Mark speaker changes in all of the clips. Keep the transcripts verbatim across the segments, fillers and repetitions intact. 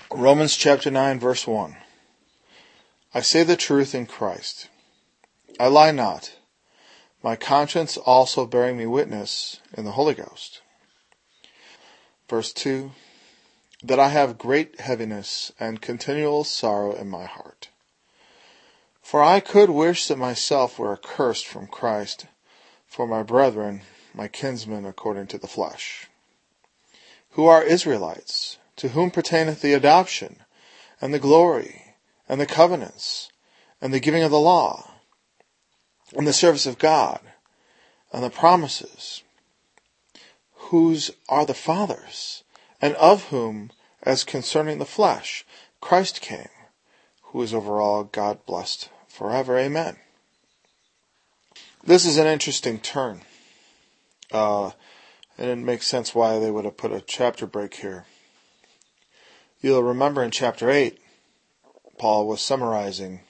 Speaker 1: Romans chapter nine, verse one. I say the truth in Christ. I lie not, my conscience also bearing me witness in the Holy Ghost. Verse two. That I have great heaviness and continual sorrow in my heart. For I could wish that myself were accursed from Christ for my brethren, my kinsmen according to the flesh, who are Israelites, to whom pertaineth the adoption, and the glory, and the covenants, and the giving of the law, and the service of God, and the promises, whose are the fathers, and of whom, as concerning the flesh, Christ came, who is over all, God blessed forever. Amen. This is an interesting turn. Uh, and it makes sense why they would have put a chapter break here. You'll remember in chapter eight, Paul was summarizing,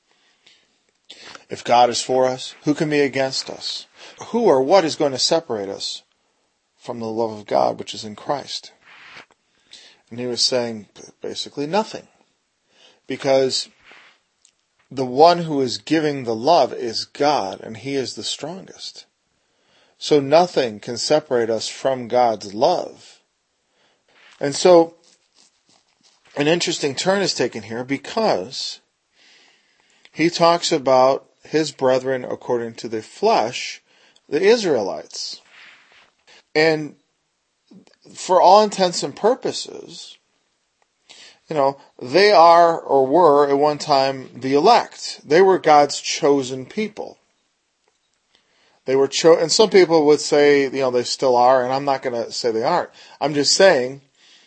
Speaker 1: if God is for us, who can be against us? Who or what is going to separate us from the love of God which is in Christ? And he was saying basically nothing. Because the one who is giving the love is God, and he is the strongest. So nothing can separate us from God's love. And so an interesting turn is taken here because he talks about his brethren according to the flesh, the Israelites. And for all intents and purposes, you know, they are or were at one time the elect. They were God's chosen people. They were cho- and some people would say, you know, they still are, and I'm not going to say they aren't. I'm just saying,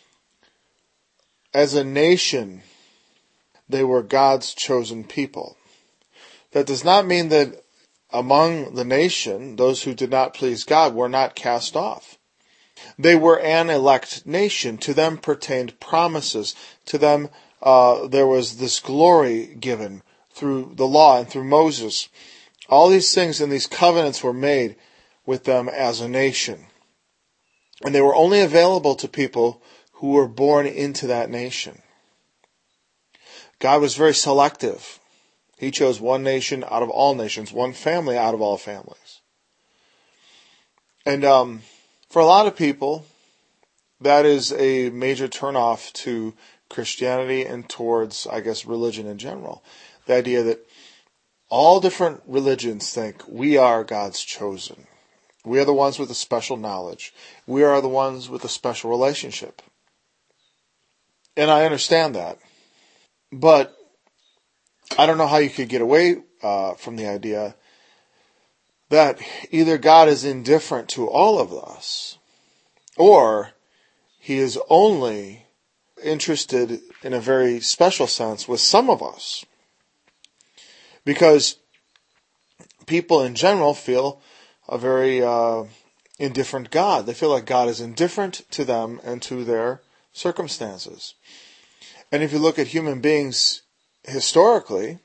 Speaker 1: as a nation, they were God's chosen people. That does not mean that among the nation, those who did not please God were not cast off. They were an elect nation. To them pertained promises. To them uh, there was this glory given through the law and through Moses. All these things and these covenants were made with them as a nation. And they were only available to people who were born into that nation. God was very selective. He chose one nation out of all nations, one family out of all families. And um, for a lot of people, that is a major turnoff to Christianity and towards, I guess, religion in general. The idea that all different religions think we are God's chosen. We are the ones with the special knowledge. We are the ones with the special relationship. And I understand that. But I don't know how you could get away uh, from the idea that either God is indifferent to all of us, or he is only interested in a very special sense with some of us. Because people in general feel a very uh, indifferent God. They feel like God is indifferent to them and to their circumstances. And if you look at human beings historically,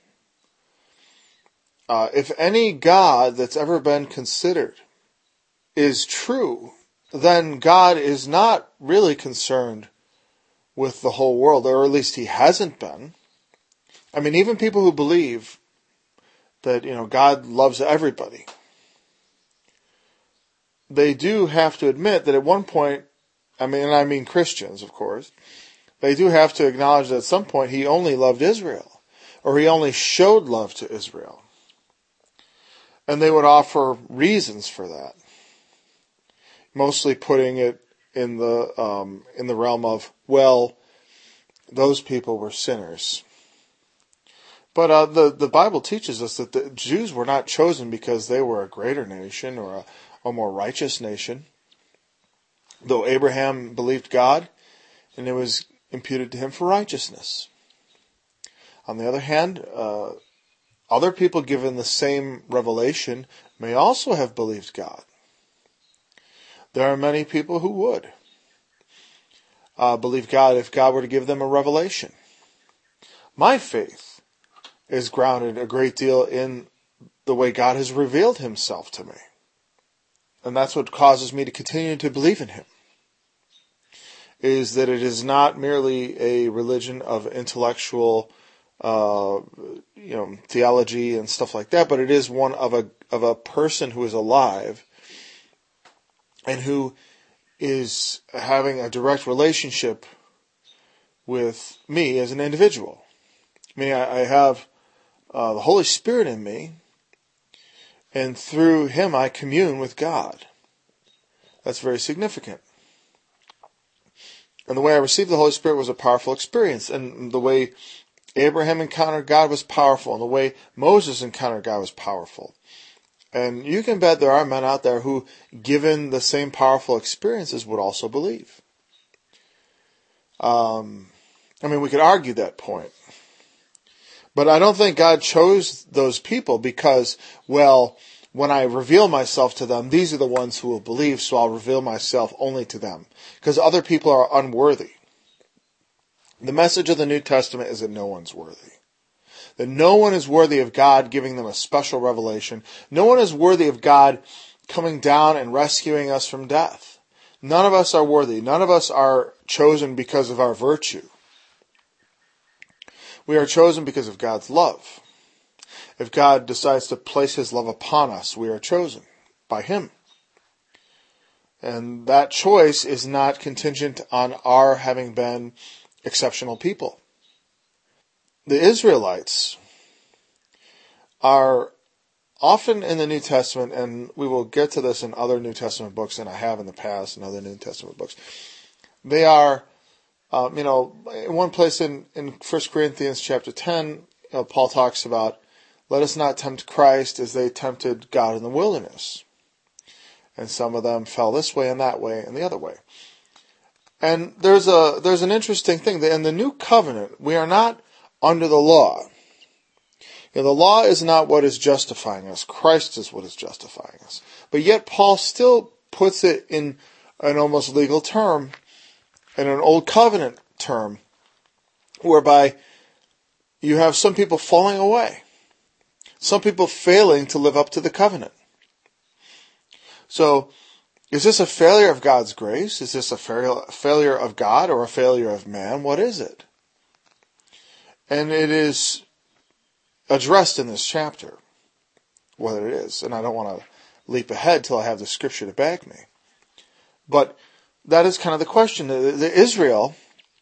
Speaker 1: uh, if any God that's ever been considered is true, then God is not really concerned with the whole world, or at least he hasn't been. I mean, even people who believe that, you know, God loves everybody, they do have to admit that at one point, I mean, and I mean Christians, of course, they do have to acknowledge that at some point he only loved Israel, or he only showed love to Israel. And they would offer reasons for that, mostly putting it in the um, in the realm of, well, those people were sinners. But uh, the, the Bible teaches us that the Jews were not chosen because they were a greater nation or a, a more righteous nation. Though Abraham believed God, and it was imputed to him for righteousness. On the other hand, uh, other people given the same revelation may also have believed God. There are many people who would uh, believe God if God were to give them a revelation. My faith is grounded a great deal in the way God has revealed himself to me. And that's what causes me to continue to believe in him. is that it is not merely a religion of intellectual, uh, you know, theology and stuff like that, but it is one of a of a person who is alive and who is having a direct relationship with me as an individual. I mean, I, I have uh, the Holy Spirit in me, and through Him I commune with God. That's very significant. And the way I received the Holy Spirit was a powerful experience. And the way Abraham encountered God was powerful. And the way Moses encountered God was powerful. And you can bet there are men out there who, given the same powerful experiences, would also believe. Um, I mean, we could argue that point. But I don't think God chose those people because, well, when I reveal myself to them, these are the ones who will believe, so I'll reveal myself only to them. Because other people are unworthy. The message of the New Testament is that no one's worthy. That no one is worthy of God giving them a special revelation. No one is worthy of God coming down and rescuing us from death. None of us are worthy. None of us are chosen because of our virtue. We are chosen because of God's love. If God decides to place His love upon us, we are chosen by Him. And that choice is not contingent on our having been exceptional people. The Israelites are often in the New Testament, and we will get to this in other New Testament books, and I have in the past in other New Testament books. They are, um, you know, in one place in, in First Corinthians chapter ten, you know, Paul talks about, let us not tempt Christ as they tempted God in the wilderness. And some of them fell this way and that way and the other way. And there's a there's an interesting thing that in the new covenant, we are not under the law. You know, the law is not what is justifying us. Christ is what is justifying us. But yet Paul still puts it in an almost legal term, in an old covenant term, whereby you have some people falling away. Some people failing to live up to the covenant. So, is this a failure of God's grace? Is this a failure of God or a failure of man? What is it? And it is addressed in this chapter, whether it is. And I don't want to leap ahead till I have the scripture to back me. But that is kind of the question. The, the Israel,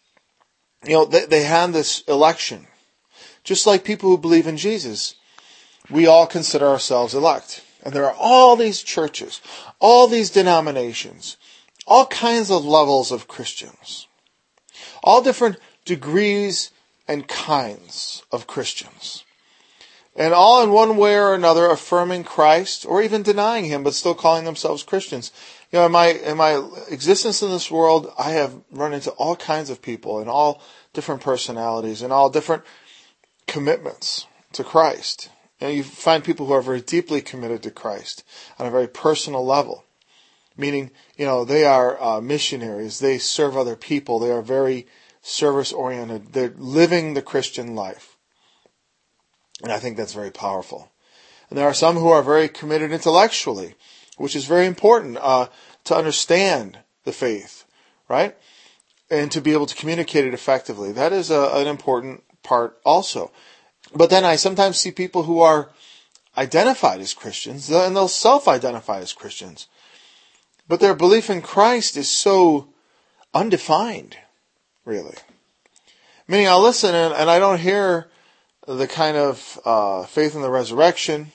Speaker 1: you know, they, they had this election. Just like people who believe in Jesus, we all consider ourselves elect. And there are all these churches, all these denominations, all kinds of levels of Christians, all different degrees and kinds of Christians, and all in one way or another affirming Christ or even denying Him, but still calling themselves Christians. You know, in my in my existence in this world, I have run into all kinds of people and all different personalities and all different commitments to Christ. You know, you find people who are very deeply committed to Christ on a very personal level. Meaning, you know, they are uh, missionaries. They serve other people. They are very service-oriented. They're living the Christian life. And I think that's very powerful. And there are some who are very committed intellectually, which is very important uh, to understand the faith, right? And to be able to communicate it effectively. That is a, an important part also. But then I sometimes see people who are identified as Christians, and they'll self-identify as Christians. But their belief in Christ is so undefined, really. Meaning I'll listen and, and I don't hear the kind of uh, faith in the resurrection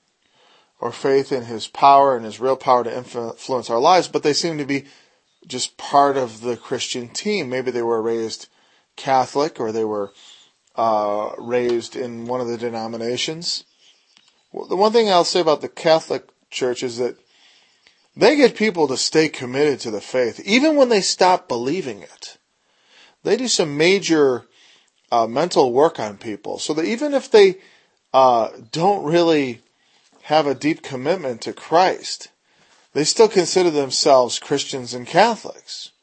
Speaker 1: or faith in His power and His real power to influence our lives, but they seem to be just part of the Christian team. Maybe they were raised Catholic or they were Uh, raised in one of the denominations. Well, the one thing I'll say about the Catholic Church is that they get people to stay committed to the faith, even when they stop believing it. They do some major uh, mental work on people, so that even if they uh, don't really have a deep commitment to Christ, they still consider themselves Christians and Catholics.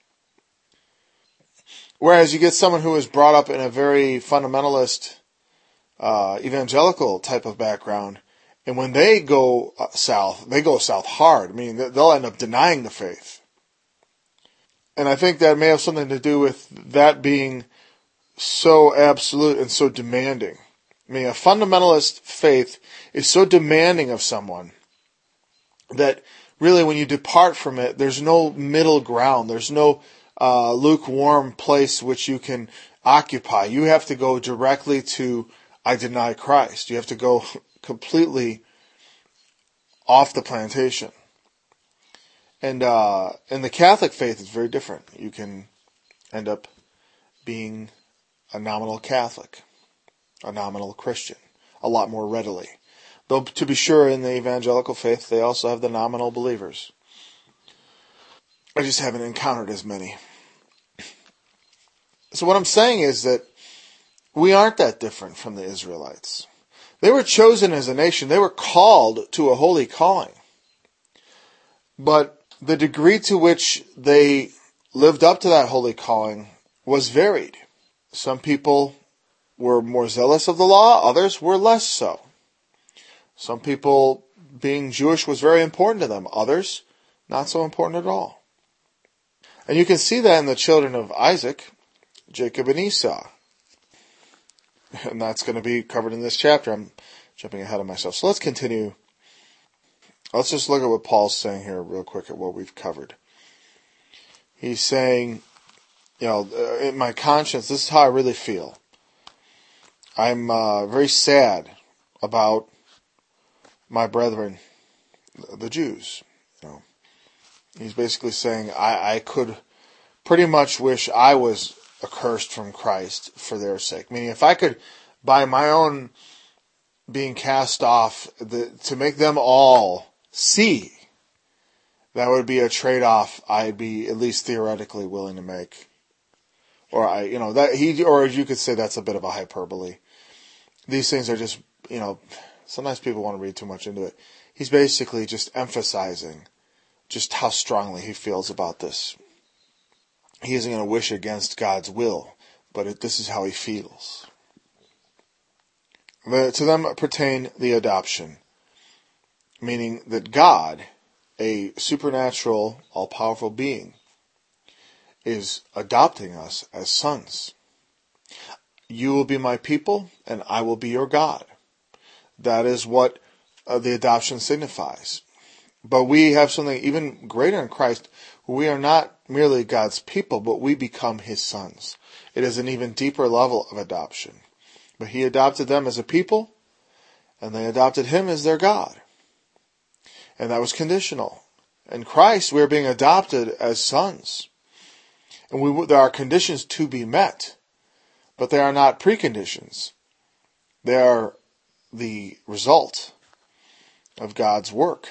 Speaker 1: Whereas you get someone who was brought up in a very fundamentalist, uh, evangelical type of background, and when they go south, they go south hard. I mean, they'll end up denying the faith. And I think that may have something to do with that being so absolute and so demanding. I mean, a fundamentalist faith is so demanding of someone that really when you depart from it, there's no middle ground. There's no uh, lukewarm place which you can occupy. You have to go directly to, I deny Christ. You have to go completely off the plantation. And uh, in the Catholic faith, it's very different. You can end up being a nominal Catholic, a nominal Christian, a lot more readily. Though, to be sure, in the evangelical faith, they also have the nominal believers. I just haven't encountered as many. So what I'm saying is that we aren't that different from the Israelites. They were chosen as a nation. They were called to a holy calling. But the degree to which they lived up to that holy calling was varied. Some people were more zealous of the law, others were less so. Some people, being Jewish was very important to them, others not so important at all. And you can see that in the children of Isaac, Jacob and Esau. And that's going to be covered in this chapter. I'm jumping ahead of myself. So let's continue. Let's just look at what Paul's saying here real quick at what we've covered. He's saying, you know, in my conscience, this is how I really feel. I'm uh, very sad about my brethren, the Jews. You know, he's basically saying I, I could pretty much wish I was accursed from Christ for their sake. Meaning, if I could, by my own being cast off, the, to make them all see, that would be a trade-off I'd be at least theoretically willing to make. Or I, you know, that he, or you could say that's a bit of a hyperbole. These things are just, you know, sometimes people want to read too much into it. He's basically just emphasizing just how strongly he feels about this. He isn't going to wish against God's will, but it, this is how he feels. The, to them pertain the adoption, meaning that God, a supernatural, all-powerful being, is adopting us as sons. You will be my people, and I will be your God. That is what uh, the adoption signifies. But we have something even greater in Christ. We are not merely God's people, but we become his sons. It is an even deeper level of adoption. But he adopted them as a people, and they adopted him as their God. And that was conditional. In Christ, we are being adopted as sons. And we, there are conditions to be met, but they are not preconditions. They are the result of God's work.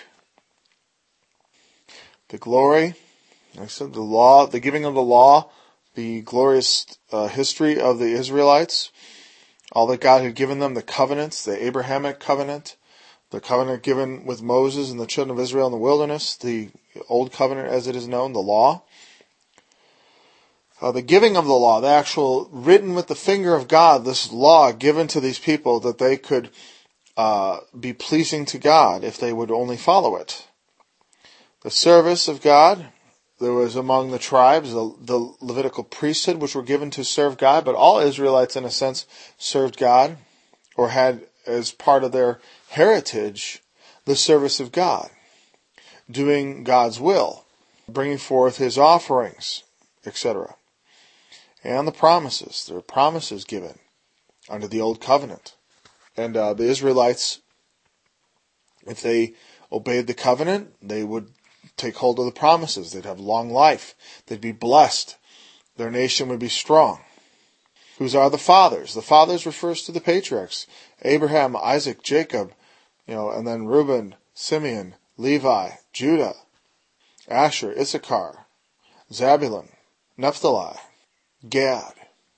Speaker 1: The glory, like I said, the law, the giving of the law, the glorious uh, history of the Israelites, all that God had given them, the covenants, the Abrahamic covenant, the covenant given with Moses and the children of Israel in the wilderness, the old covenant as it is known, the law. Uh, the giving of the law, the actual written with the finger of God, this law given to these people that they could uh, be pleasing to God if they would only follow it. The service of God, there was among the tribes the, the Levitical priesthood, which were given to serve God, but all Israelites in a sense served God or had as part of their heritage the service of God, doing God's will, bringing forth his offerings, et cetera. And the promises. There are promises given under the old covenant. And uh, the Israelites, if they obeyed the covenant, they would take hold of the promises. They'd have long life. They'd be blessed. Their nation would be strong. Whose are the fathers? The fathers refers to the patriarchs. Abraham, Isaac, Jacob, you know, and then Reuben, Simeon, Levi, Judah, Asher, Issachar, Zabulon, Naphtali, Gad,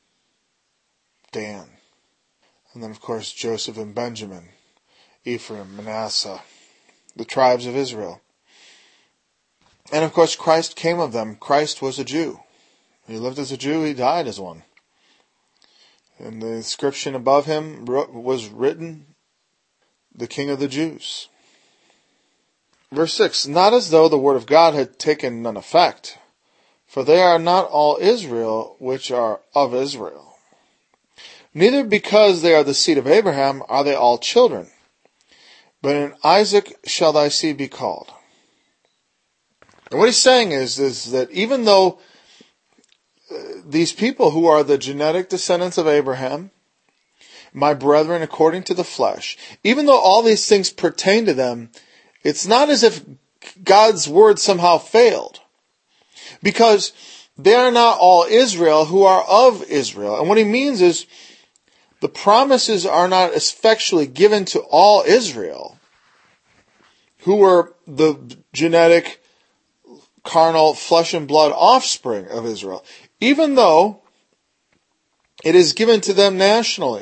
Speaker 1: Dan, and then of course Joseph and Benjamin, Ephraim, Manasseh, the tribes of Israel. And of course Christ came of them. Christ was a Jew. He lived as a Jew, he died as one. And the inscription above him was written, the King of the Jews. Verse six, not as though the word of God had taken none effect, For they are not all Israel which are of Israel. Neither because they are the seed of Abraham are they all children. But in Isaac shall thy seed be called. And what he's saying is, is that even though uh, these people who are the genetic descendants of Abraham, my brethren according to the flesh, even though all these things pertain to them, it's not as if God's word somehow failed. Because they are not all Israel who are of Israel. And what he means is, the promises are not effectually given to all Israel, who were the genetic, carnal, flesh and blood offspring of Israel, even though it is given to them nationally.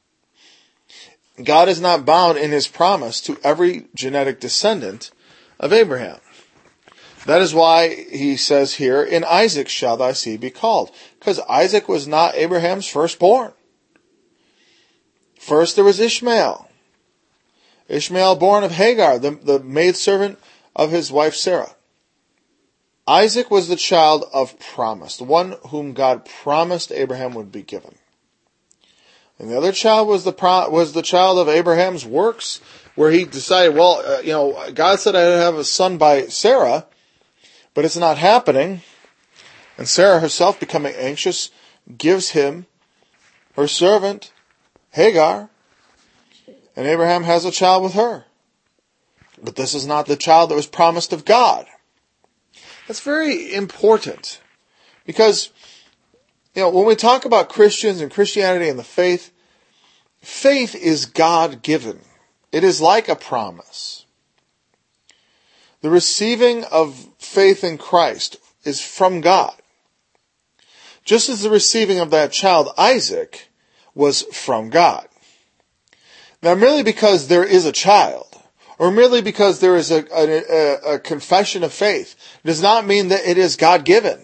Speaker 1: God is not bound in his promise to every genetic descendant of Abraham. That is why he says here, in Isaac shall thy seed be called. Because Isaac was not Abraham's firstborn. First there was Ishmael. Ishmael born of Hagar, the, the maidservant of his wife Sarah. Isaac was the child of promise, the one whom God promised Abraham would be given. And the other child was the pro, was the child of Abraham's works, where he decided, well, uh, you know, God said I'd have a son by Sarah, but it's not happening. And Sarah herself, becoming anxious, gives him her servant, Hagar, and Abraham has a child with her. But this is not the child that was promised of God. That's very important, because, you know, when we talk about Christians and Christianity and the faith, faith is God-given. It is like a promise. The receiving of faith in Christ is from God. Just as the receiving of that child, Isaac, was from God. Now, merely because there is a child, or merely because there is a, a, a confession of faith, does not mean that it is God-given.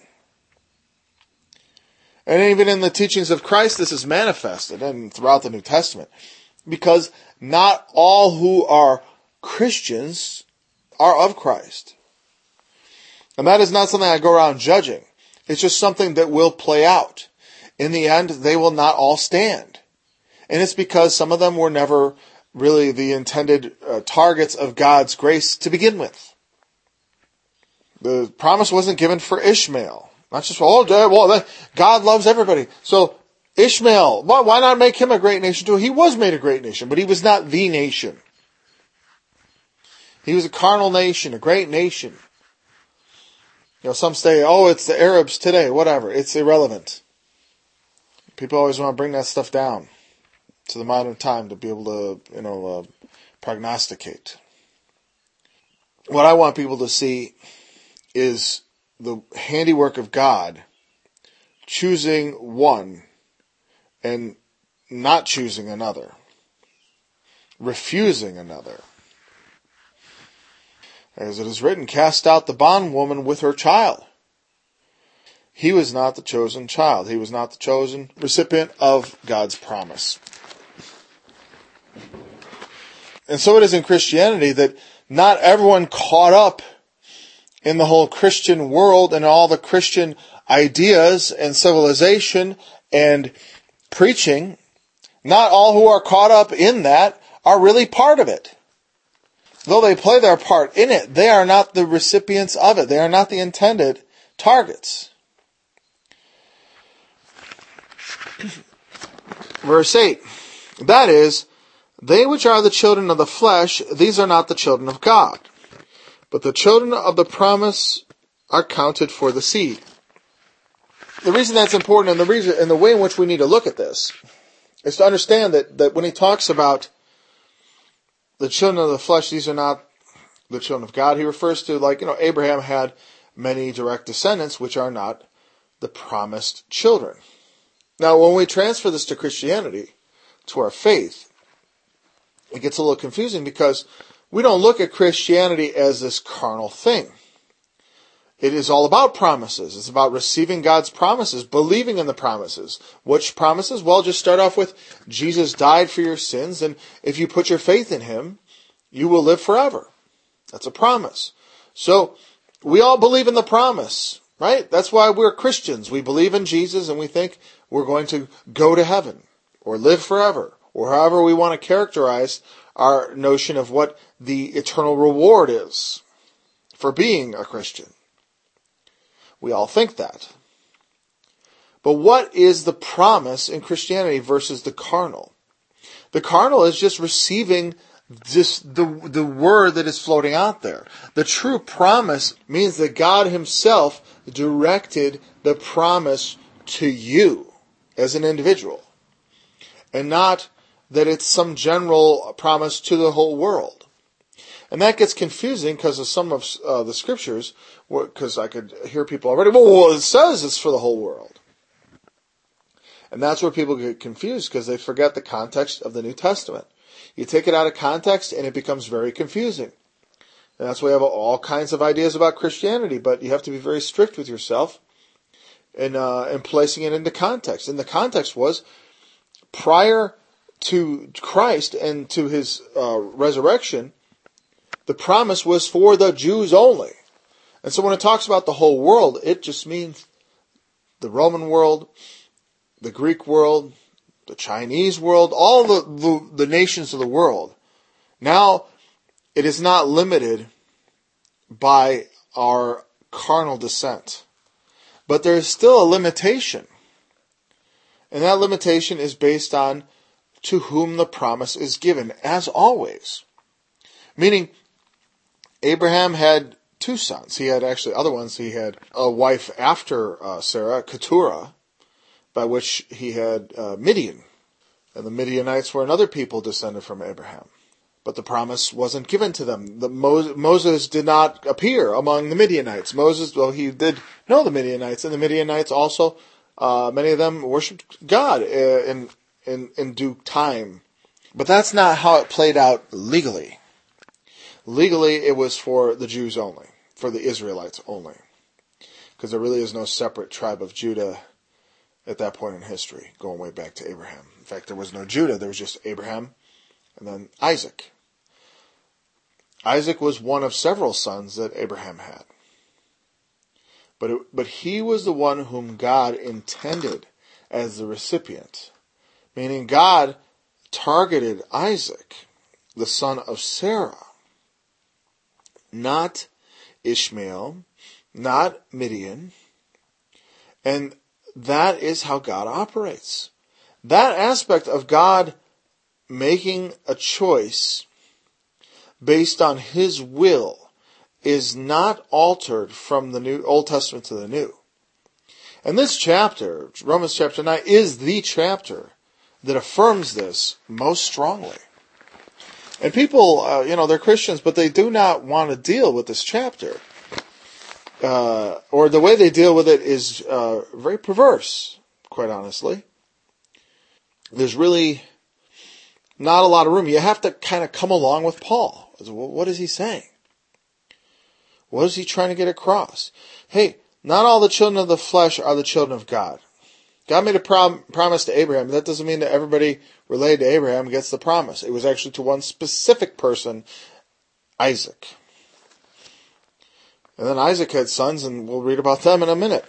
Speaker 1: And even in the teachings of Christ, this is manifested, and throughout the New Testament, because not all who are Christians are of Christ. And that is not something I go around judging. It's just something that will play out. In the end, they will not all stand. And it's because some of them were never really the intended uh, targets of God's grace to begin with. The promise wasn't given for Ishmael. Not just, oh, well, God loves everybody. So Ishmael, why, why not make him a great nation too? He was made a great nation, but he was not the nation. He was a carnal nation, a great nation. You know, some say, oh, it's the Arabs today, whatever. It's irrelevant. People always want to bring that stuff down to the modern time to be able to, you know, uh, prognosticate. What I want people to see is the handiwork of God choosing one and not choosing another, refusing another. As it is written, cast out the bondwoman with her child. He was not the chosen child. He was not the chosen recipient of God's promise. And so it is in Christianity that not everyone caught up in the whole Christian world and all the Christian ideas and civilization and preaching, not all who are caught up in that are really part of it. Though they play their part in it, they are not the recipients of it. They are not the intended targets. Verse eight, that is, they which are the children of the flesh, these are not the children of God. But the children of the promise are counted for the seed. The reason that's important, and the reason, and the way in which we need to look at this, is to understand that, that when he talks about the children of the flesh, these are not the children of God, he refers to, like, you know, Abraham had many direct descendants, which are not the promised children. Now, when we transfer this to Christianity, to our faith, it gets a little confusing because we don't look at Christianity as this carnal thing. It is all about promises. It's about receiving God's promises, believing in the promises. Which promises? Well, just start off with Jesus died for your sins, and if you put your faith in him, you will live forever. That's a promise. So, we all believe in the promise. Right? That's why we're Christians. We believe in Jesus and we think we're going to go to heaven or live forever, or however we want to characterize our notion of what the eternal reward is for being a Christian. We all think that. But what is the promise in Christianity versus the carnal? The carnal is just receiving just the, the word that is floating out there. The true promise means that God himself directed the promise to you as an individual, and not that it's some general promise to the whole world. And that gets confusing because of some of uh, the scriptures, because I could hear people already, well, it says it's for the whole world. And that's where people get confused, because they forget the context of the New Testament. You take it out of context and it becomes very confusing. And that's why we have all kinds of ideas about Christianity, but you have to be very strict with yourself in, uh, in placing it into context. And the context was, prior to Christ and to his uh, resurrection, the promise was for the Jews only. And so when it talks about the whole world, it just means the Roman world, the Greek world, the Chinese world, all the, the, the nations of the world. Now, it is not limited by our carnal descent. But there is still a limitation. And that limitation is based on to whom the promise is given, as always. Meaning, Abraham had two sons. He had actually other ones. He had a wife after uh, Sarah, Keturah, by which he had uh, Midian. And the Midianites were another people descended from Abraham. But the promise wasn't given to them. The Mo- Moses did not appear among the Midianites. Moses, well, he did know the Midianites, and the Midianites also, uh, many of them worshipped God uh, in, in, in due time. But that's not how it played out legally. Legally, it was for the Jews only, for the Israelites only. Because there really is no separate tribe of Judah at that point in history, going way back to Abraham. In fact, there was no Judah, there was just Abraham and then Isaac. Isaac was one of several sons that Abraham had. But it, but he was the one whom God intended as the recipient. Meaning God targeted Isaac, the son of Sarah, not Ishmael, not Midian. And that is how God operates. That aspect of God making a choice based on his will is not altered from the New Old Testament to the New. And this chapter, Romans chapter nine, is the chapter that affirms this most strongly. And people, uh, you know, they're Christians, but they do not want to deal with this chapter. Uh, or the way they deal with it is uh, very perverse, quite honestly. There's really not a lot of room. You have to kind of come along with Paul. What is he saying? What is he trying to get across? Hey, not all the children of the flesh are the children of God. God made a prom- promise to Abraham. That doesn't mean that everybody related to Abraham gets the promise. It was actually to one specific person, Isaac. And then Isaac had sons, and we'll read about them in a minute.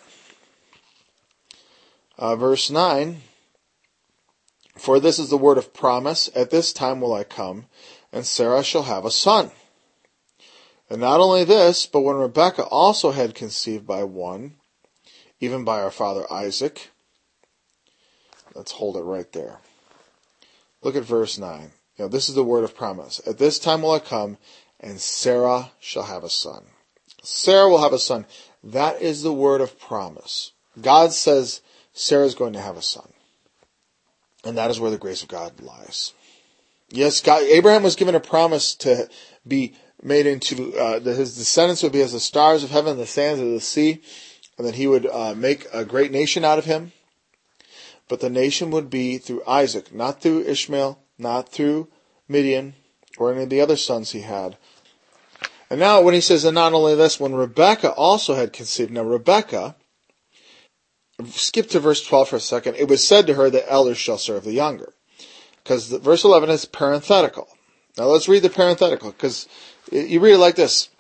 Speaker 1: Uh, verse nine, for this is the word of promise, at this time will I come, and Sarah shall have a son. And not only this, but when Rebekah also had conceived by one, even by our father Isaac, let's hold it right there. Look at verse nine. You know, this is the word of promise. At this time will I come, and Sarah shall have a son. Sarah will have a son. That is the word of promise. God says Sarah is going to have a son. And that is where the grace of God lies. Yes, God, Abraham was given a promise to be made into, uh, that his descendants would be as the stars of heaven and the sands of the sea, and that he would uh, make a great nation out of him. But the nation would be through Isaac, not through Ishmael, not through Midian, or any of the other sons he had. And now when he says, and not only this, when Rebekah also had conceived. Now Rebekah, skip to verse twelve for a second. It was said to her that elders shall serve the younger. Because verse eleven is parenthetical. Now let's read the parenthetical, because you read it like this.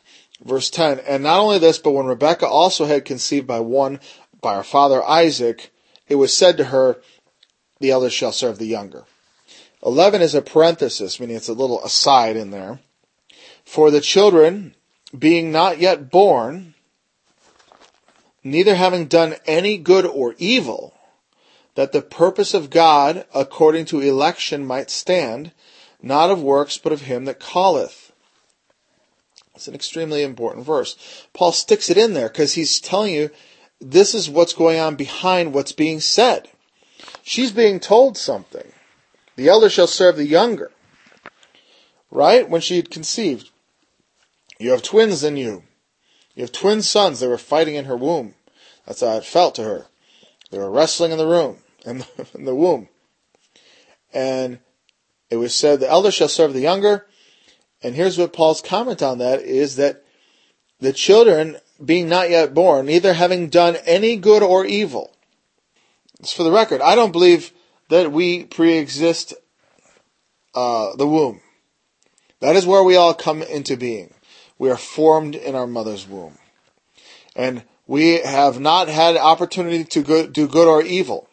Speaker 1: Verse ten, and not only this, but when Rebekah also had conceived by one, by her father Isaac, it was said to her, the elder shall serve the younger. eleven is a parenthesis, meaning it's a little aside in there. For the children, being not yet born, neither having done any good or evil, that the purpose of God according to election might stand, not of works, but of him that calleth. It's an extremely important verse. Paul sticks it in there because he's telling you this is what's going on behind what's being said. She's being told something. The elder shall serve the younger. Right? When she had conceived. You have twins in you. You have twin sons. They were fighting in her womb. That's how it felt to her. They were wrestling in the room, in the, in the womb. And it was said, the elder shall serve the younger. And here's what Paul's comment on that is that the children, being not yet born, neither having done any good or evil. It's for the record, I don't believe that we pre-exist uh, the womb. That is where we all come into being. We are formed in our mother's womb. And we have not had opportunity to go, do good or evil.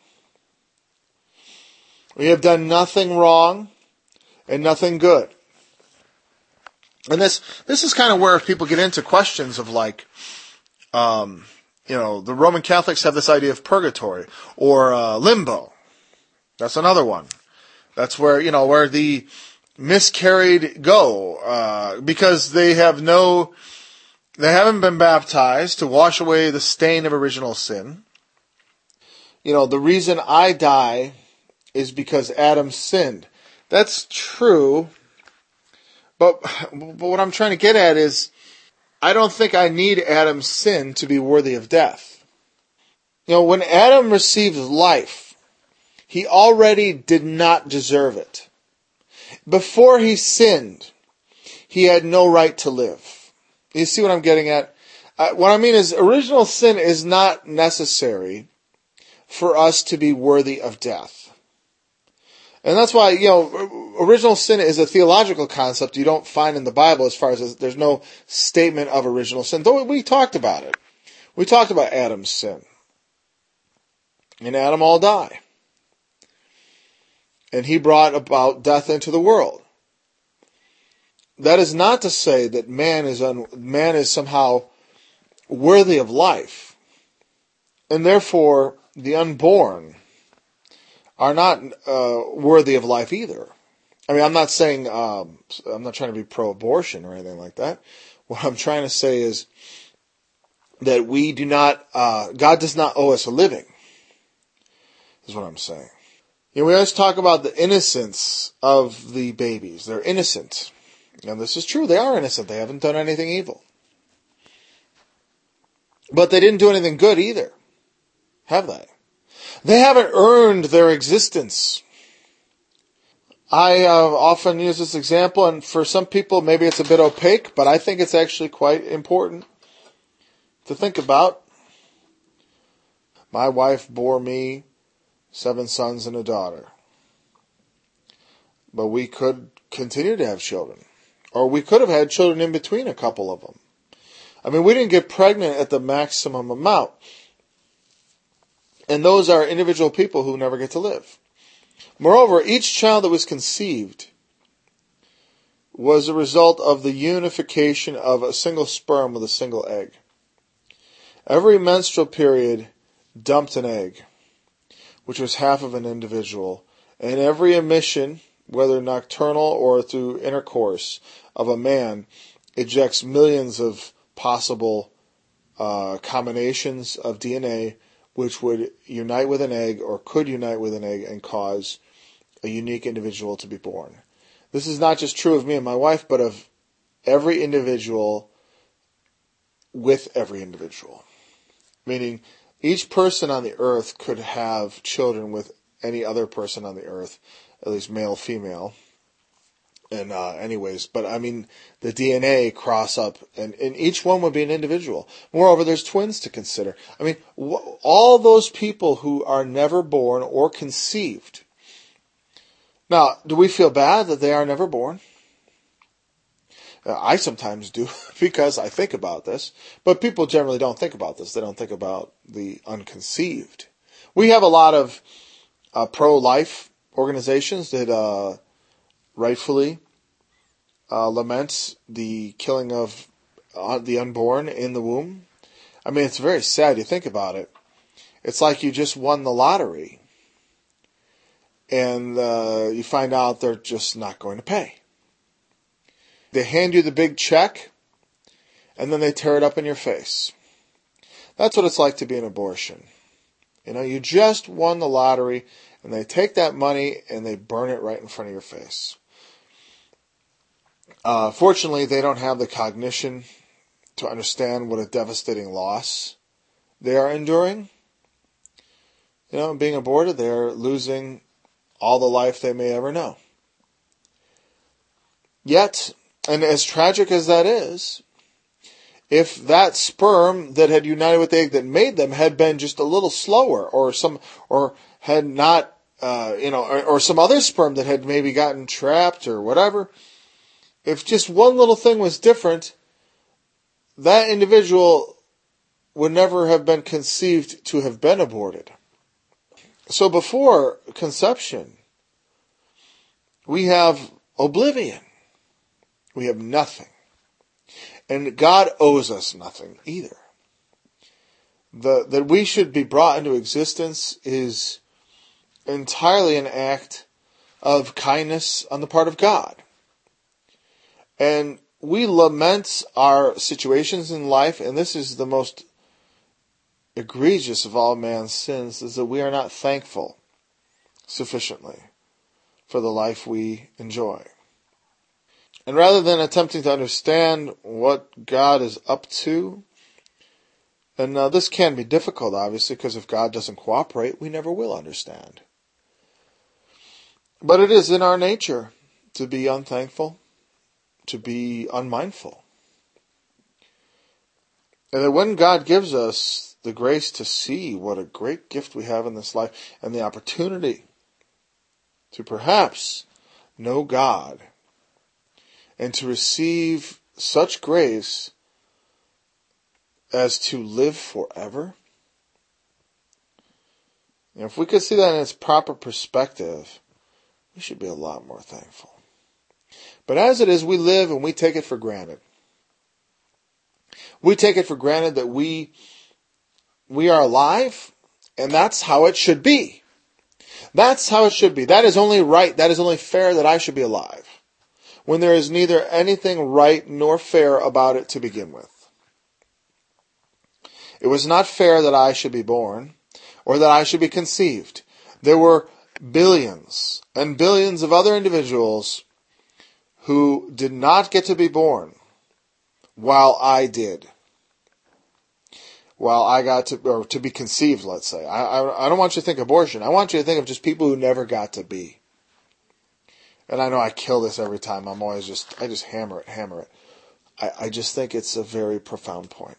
Speaker 1: We have done nothing wrong and nothing good. And this this is kind of where people get into questions of like, um, you know, the Roman Catholics have this idea of purgatory or uh, limbo. That's another one. That's where, you know, where the miscarried go uh, because they have no, they haven't been baptized to wash away the stain of original sin. You know, the reason I die is because Adam sinned. That's true. But, but what I'm trying to get at is, I don't think I need Adam's sin to be worthy of death. You know, when Adam received life, he already did not deserve it. Before he sinned, he had no right to live. You see what I'm getting at? Uh, what I mean is, original sin is not necessary for us to be worthy of death. And that's why, you know, original sin is a theological concept you don't find in the Bible as far as there's no statement of original sin. Though we talked about it. We talked about Adam's sin. And Adam all die. And he brought about death into the world. That is not to say that man is un, man is somehow worthy of life. And therefore, the unborn are not uh, worthy of life either. I mean, I'm not saying, um, I'm not trying to be pro-abortion or anything like that. What I'm trying to say is that we do not, uh, God does not owe us a living, is what I'm saying. You know, we always talk about the innocence of the babies. They're innocent. And this is true. They are innocent. They haven't done anything evil. But they didn't do anything good either. Have they? They haven't earned their existence. I uh, often use this example, and for some people maybe it's a bit opaque, but I think it's actually quite important to think about. My wife bore me seven sons and a daughter. But we could continue to have children. Or we could have had children in between a couple of them. I mean, we didn't get pregnant at the maximum amount. And those are individual people who never get to live. Moreover, each child that was conceived was a result of the unification of a single sperm with a single egg. Every menstrual period dumped an egg, which was half of an individual, and every emission, whether nocturnal or through intercourse of a man, ejects millions of possible uh, combinations of D N A which would unite with an egg or could unite with an egg and cause a unique individual to be born. This is not just true of me and my wife, but of every individual with every individual. Meaning, each person on the earth could have children with any other person on the earth, at least male, female. And uh, anyways, but I mean, the D N A cross up, and, and each one would be an individual. Moreover, there's twins to consider. I mean, wh- all those people who are never born or conceived. Now, do we feel bad that they are never born? Uh, I sometimes do because I think about this, but people generally don't think about this. They don't think about the unconceived. We have a lot of uh, pro-life organizations that uh, rightfully uh, lament the killing of uh, the unborn in the womb. I mean, it's very sad. You think about it. It's like you just won the lottery, and uh, you find out they're just not going to pay. They hand you the big check, and then they tear it up in your face. That's what it's like to be an abortion. You know, you just won the lottery, and they take that money and they burn it right in front of your face. Uh, fortunately, they don't have the cognition to understand what a devastating loss they are enduring. You know, being aborted, they're losing all the life they may ever know. Yet, and as tragic as that is, if that sperm that had united with the egg that made them had been just a little slower, or some, or had not, uh, you know, or, or some other sperm that had maybe gotten trapped or whatever, if just one little thing was different, that individual would never have been conceived to have been aborted. So before conception, we have oblivion. We have nothing. And God owes us nothing either. The, that we should be brought into existence is entirely an act of kindness on the part of God. And we lament our situations in life, and this is the most egregious of all man's sins, is that we are not thankful sufficiently for the life we enjoy. And rather than attempting to understand what God is up to, and uh, this can be difficult, obviously, because if God doesn't cooperate, we never will understand. But it is in our nature to be unthankful, to be unmindful. And that when God gives us the grace to see what a great gift we have in this life, and the opportunity to perhaps know God, and to receive such grace as to live forever. You know, if we could see that in its proper perspective, we should be a lot more thankful. But as it is, we live and we take it for granted. We take it for granted that we, we are alive, and that's how it should be. That's how it should be. That is only right, that is only fair that I should be alive, when there is neither anything right nor fair about it to begin with. It was not fair that I should be born, or that I should be conceived. There were billions and billions of other individuals who did not get to be born, while I did. While I got to, or to be conceived, let's say. I, I, I don't want you to think abortion. I want you to think of just people who never got to be. And I know I kill this every time. I'm always just, I just hammer it, hammer it. I, I just think it's a very profound point.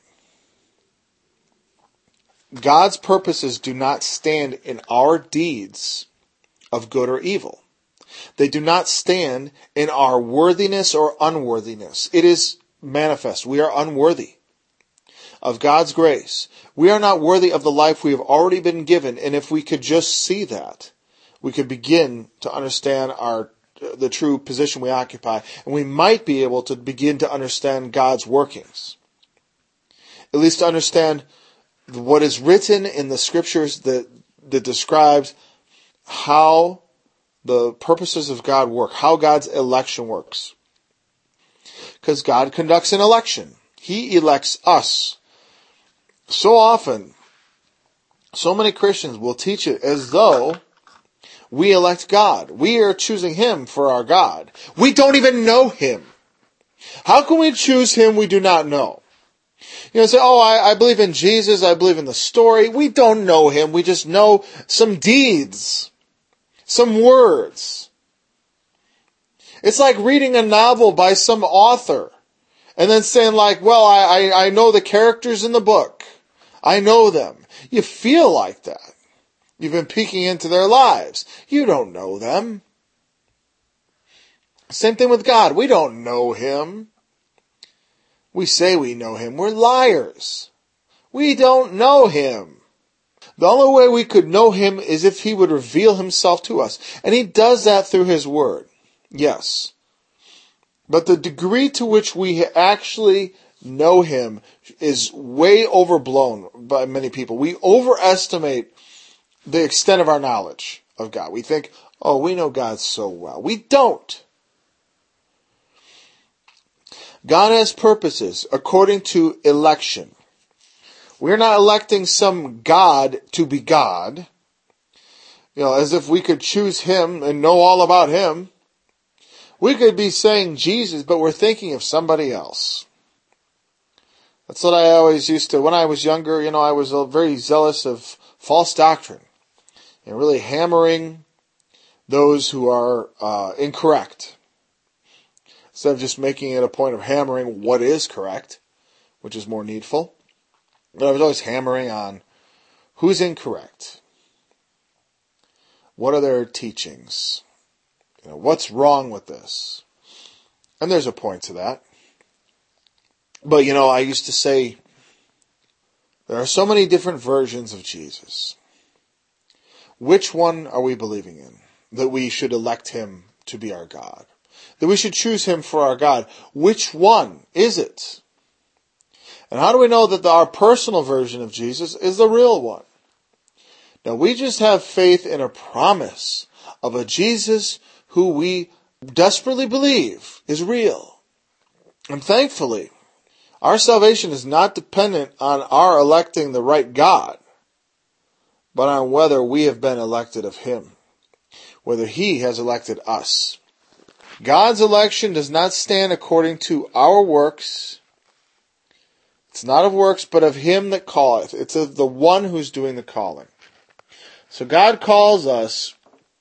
Speaker 1: God's purposes do not stand in our deeds of good or evil. They do not stand in our worthiness or unworthiness. It is manifest. We are unworthy of God's grace. We are not worthy of the life we have already been given. And if we could just see that, we could begin to understand our the true position we occupy, and we might be able to begin to understand God's workings. At least to understand what is written in the scriptures that, that describes how the purposes of God work, how God's election works. Because God conducts an election. He elects us. So often, so many Christians will teach it as though we elect God. We are choosing Him for our God. We don't even know Him. How can we choose Him we do not know? You know, say, oh, I, I believe in Jesus. I believe in the story. We don't know Him. We just know some deeds, some words. It's like reading a novel by some author and then saying like, well, I, I, I know the characters in the book. I know them. You feel like that. You've been peeking into their lives. You don't know them. Same thing with God. We don't know Him. We say we know him. We're liars. We don't know him. The only way we could know him is if he would reveal himself to us. And he does that through his word. Yes. But the degree to which we actually know him is way overblown by many people. We overestimate the extent of our knowledge of God. We think, oh, we know God so well. We don't. God has purposes according to election. We're not electing some God to be God, you know, as if we could choose him and know all about him. We could be saying Jesus, but we're thinking of somebody else. That's what I always used to, when I was younger, you know, I was very zealous of false doctrine and really hammering those who are uh, incorrect. Instead of just making it a point of hammering what is correct, which is more needful. But I was always hammering on who's incorrect. What are their teachings? You know, what's wrong with this? And there's a point to that. But, you know, I used to say, there are so many different versions of Jesus. Which one are we believing in? That we should elect him to be our God? That we should choose him for our God? Which one is it? And how do we know that our personal version of Jesus is the real one? Now, we just have faith in a promise of a Jesus who we desperately believe is real. And thankfully, our salvation is not dependent on our electing the right God, but on whether we have been elected of him, whether he has elected us. God's election does not stand according to our works. It's not of works, but of him that calleth. It's of the one who's doing the calling. So God calls us,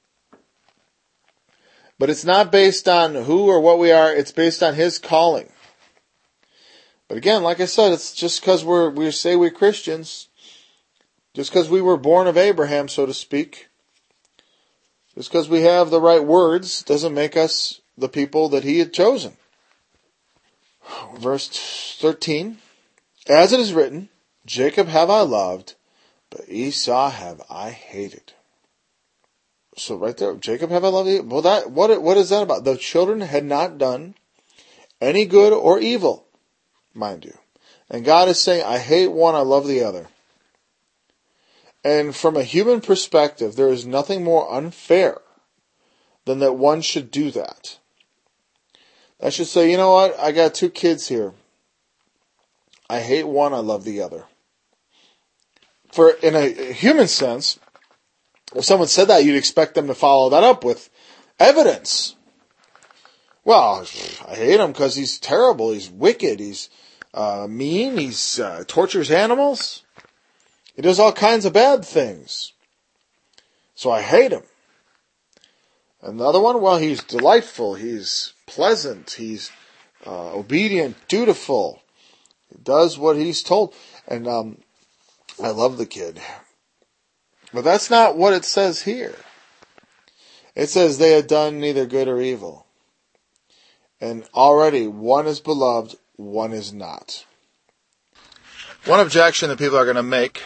Speaker 1: but it's not based on who or what we are. It's based on his calling. But again, like I said, it's just because we're we say we're Christians, just because we were born of Abraham, so to speak, just because we have the right words, doesn't make us the people that he had chosen. Verse thirteen. As it is written, Jacob have I loved, but Esau have I hated. So right there, Jacob have I loved. Well, that what what is that about? The children had not done any good or evil, mind you. And God is saying, I hate one, I love the other. And from a human perspective, there is nothing more unfair than that one should do that. I should say, you know what? I got two kids here. I hate one, I love the other. For in a human sense, if someone said that, you'd expect them to follow that up with evidence. Well, I hate him because he's terrible, he's wicked, he's uh, mean, he's uh, tortures animals. He does all kinds of bad things. So I hate him. And the other one, well, he's delightful, he's pleasant, he's uh, obedient, dutiful. He does what he's told. And um, I love the kid. But that's not what it says here. It says they had done neither good or evil. And already one is beloved, one is not. One objection that people are going to make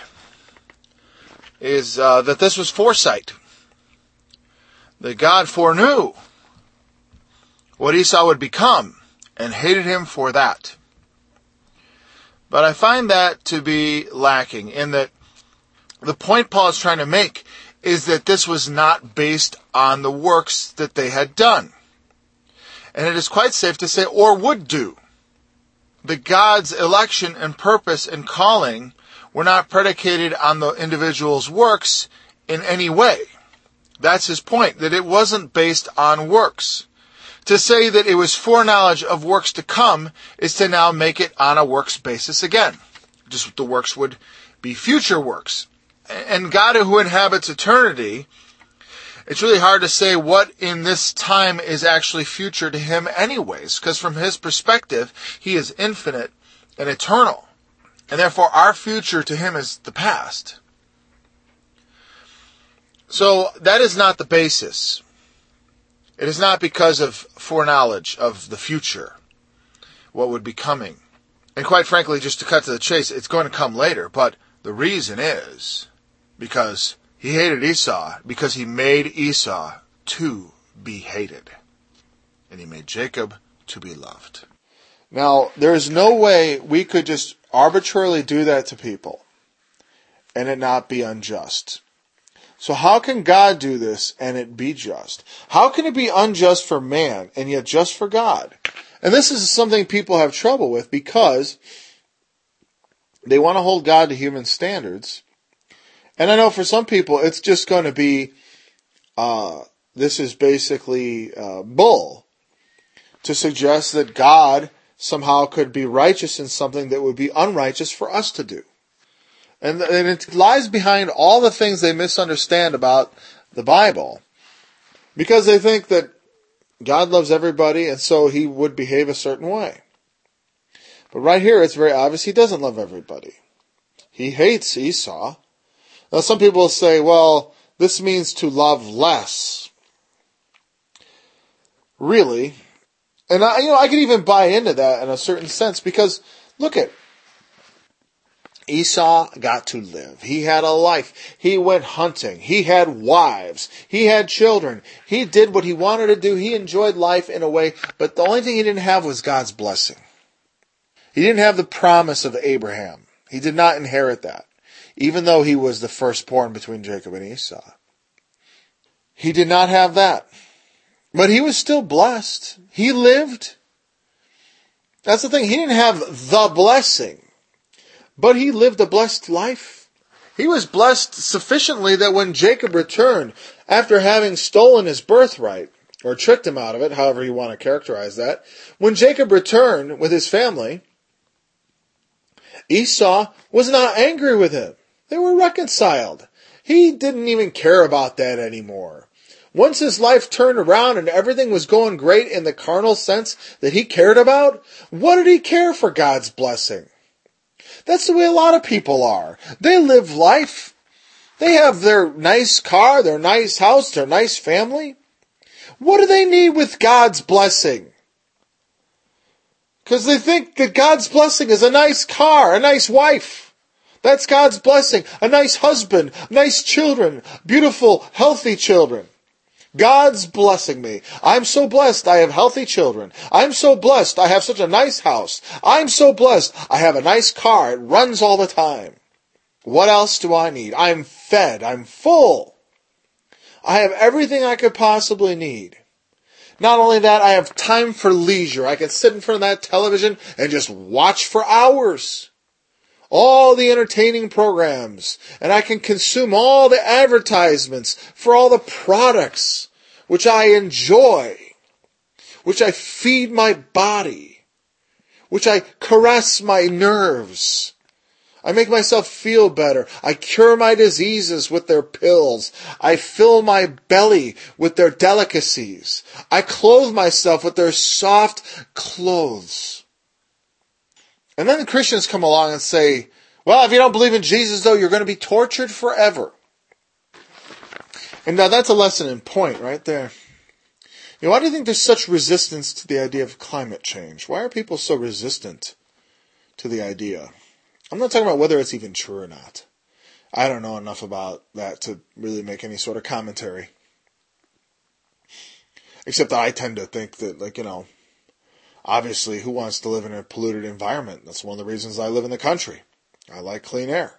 Speaker 1: is uh, that this was foresight. That God foreknew what Esau would become and hated him for that. But I find that to be lacking in that the point Paul is trying to make is that this was not based on the works that they had done. And it is quite safe to say, or would do. That God's election and purpose and calling were not predicated on the individual's works in any way. That's his point, that it wasn't based on works. To say that it was foreknowledge of works to come is to now make it on a works basis again. Just the works would be future works. And God who inhabits eternity, it's really hard to say what in this time is actually future to him anyways, because from his perspective, he is infinite and eternal. And therefore our future to him is the past. So that is not the basis. It is not because of foreknowledge of the future, what would be coming. And quite frankly, just to cut to the chase, it's going to come later. But the reason is because he hated Esau, because he made Esau to be hated. And he made Jacob to be loved. Now, there is no way we could just arbitrarily do that to people and it not be unjust. So how can God do this and it be just? How can it be unjust for man and yet just for God? And this is something people have trouble with because they want to hold God to human standards. And I know for some people it's just going to be, uh, this is basically uh, bull to suggest that God somehow could be righteous in something that would be unrighteous for us to do. And, and it lies behind all the things they misunderstand about the Bible. Because they think that God loves everybody and so he would behave a certain way. But right here it's very obvious he doesn't love everybody. He hates Esau. Now some people say, well, this means to love less. Really? And I, you know, I could even buy into that in a certain sense because, look at, Esau got to live. He had a life. He went hunting. He had wives. He had children. He did what he wanted to do. He enjoyed life in a way, but the only thing he didn't have was God's blessing. He didn't have the promise of Abraham. He did not inherit that, even though he was the firstborn between Jacob and Esau. He did not have that. But he was still blessed. He lived. That's the thing. He didn't have the blessing. But he lived a blessed life. He was blessed sufficiently that when Jacob returned, after having stolen his birthright, or tricked him out of it, however you want to characterize that, when Jacob returned with his family, Esau was not angry with him. They were reconciled. He didn't even care about that anymore. Once his life turned around and everything was going great in the carnal sense that he cared about, what did he care for God's blessing? That's the way a lot of people are. They live life. They have their nice car, their nice house, their nice family. What do they need with God's blessing? Because they think that God's blessing is a nice car, a nice wife. That's God's blessing. A nice husband, nice children, beautiful, healthy children. God's blessing me. I'm so blessed I have healthy children. I'm so blessed I have such a nice house. I'm so blessed I have a nice car. It runs all the time. What else do I need? I'm fed. I'm full. I have everything I could possibly need. Not only that, I have time for leisure. I can sit in front of that television and just watch for hours. All the entertaining programs, and I can consume all the advertisements for all the products which I enjoy, which I feed my body, which I caress my nerves. I make myself feel better. I cure my diseases with their pills. I fill my belly with their delicacies. I clothe myself with their soft clothes. And then the Christians come along and say, well, if you don't believe in Jesus, though, you're going to be tortured forever. And now that's a lesson in point right there. You know, why do you think there's such resistance to the idea of climate change? Why are people so resistant to the idea? I'm not talking about whether it's even true or not. I don't know enough about that to really make any sort of commentary. Except that I tend to think that, like, you know, obviously, who wants to live in a polluted environment? That's one of the reasons I live in the country. I like clean air.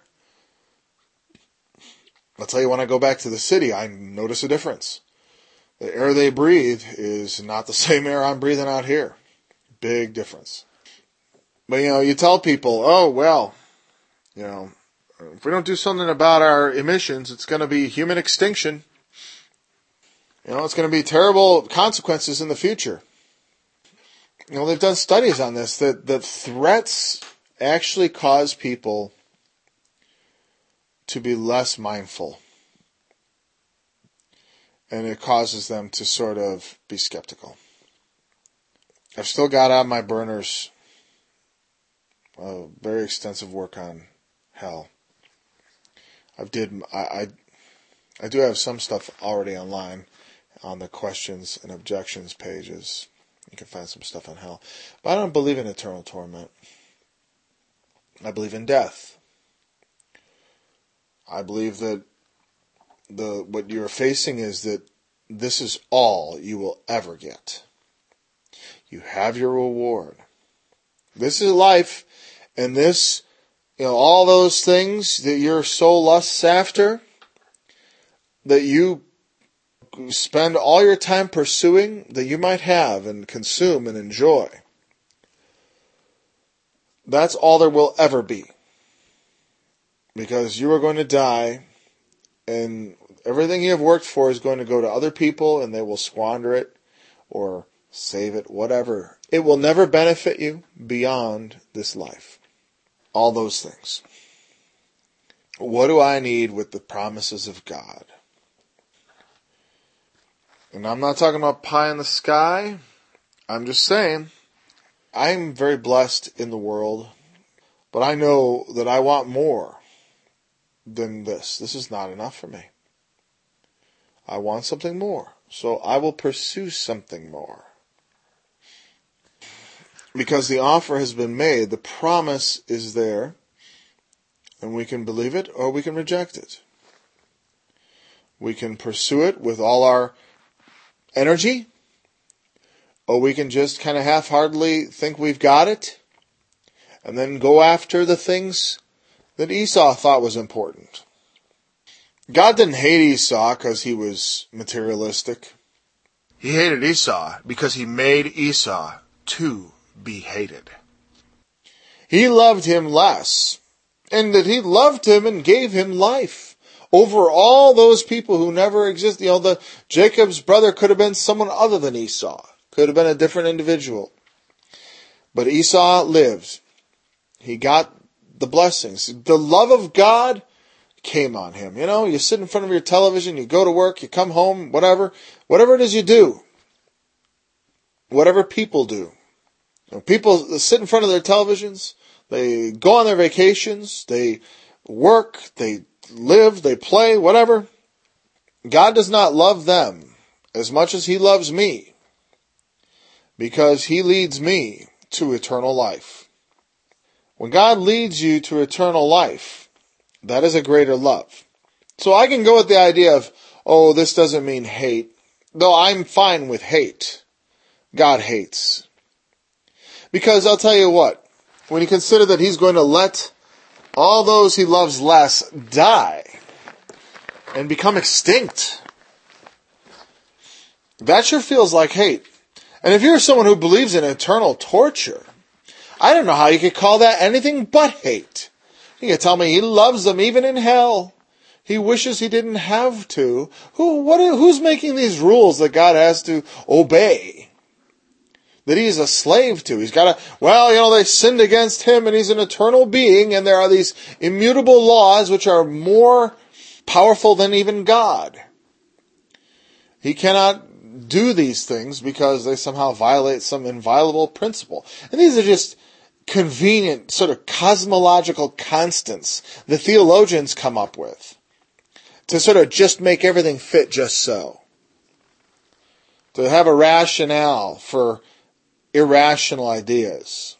Speaker 1: I'll tell you, when I go back to the city, I notice a difference. The air they breathe is not the same air I'm breathing out here. Big difference. But, you know, you tell people, oh, well, you know, if we don't do something about our emissions, it's going to be human extinction. You know, it's going to be terrible consequences in the future. You know, they've done studies on this, that, that threats actually cause people to be less mindful. And it causes them to sort of be skeptical. I've still got on my burners uh, very extensive work on hell. I've did I, I I do have some stuff already online on the questions and objections pages. You can find some stuff on hell. But I don't believe in eternal torment. I believe in death. I believe that the what you're facing is that this is all you will ever get. You have your reward. This is life, and this, you know, all those things that your soul lusts after, that you spend all your time pursuing, that you might have and consume and enjoy. That's all there will ever be. Because you are going to die, and everything you have worked for is going to go to other people, and they will squander it or save it, whatever. It will never benefit you beyond this life. All those things. What do I need with the promises of God? And I'm not talking about pie in the sky. I'm just saying, I'm very blessed in the world, but I know that I want more than this. This is not enough for me. I want something more. So I will pursue something more. Because the offer has been made, the promise is there, and we can believe it or we can reject it. We can pursue it with all our energy, or we can just kind of half-heartedly think we've got it, and then go after the things that Esau thought was important. God didn't hate Esau because he was materialistic. He hated Esau because he made Esau to be hated. He loved him less, and that he loved him and gave him life over all those people who never existed. You know, the Jacob's brother could have been someone other than Esau. Could have been a different individual. But Esau lived. He got the blessings. The love of God came on him. You know, you sit in front of your television, you go to work, you come home, whatever. Whatever it is you do. Whatever people do. You know, people sit in front of their televisions, they go on their vacations, they work, they live, they play, whatever. God does not love them as much as he loves me, because he leads me to eternal life. When God leads you to eternal life, that is a greater love. So I can go with the idea of, oh, this doesn't mean hate, though I'm fine with hate. God hates. Because I'll tell you what, when you consider that he's going to let all those he loves less die and become extinct, that sure feels like hate. And if you're someone who believes in eternal torture, I don't know how you could call that anything but hate. You can tell me he loves them even in hell. He wishes he didn't have to. Who? What? Who's making these rules that God has to obey? That he's a slave to. He's got to, well, you know, they sinned against him and he's an eternal being, and there are these immutable laws which are more powerful than even God. He cannot do these things because they somehow violate some inviolable principle. And these are just convenient sort of cosmological constants the theologians come up with to sort of just make everything fit just so. To have a rationale for irrational ideas.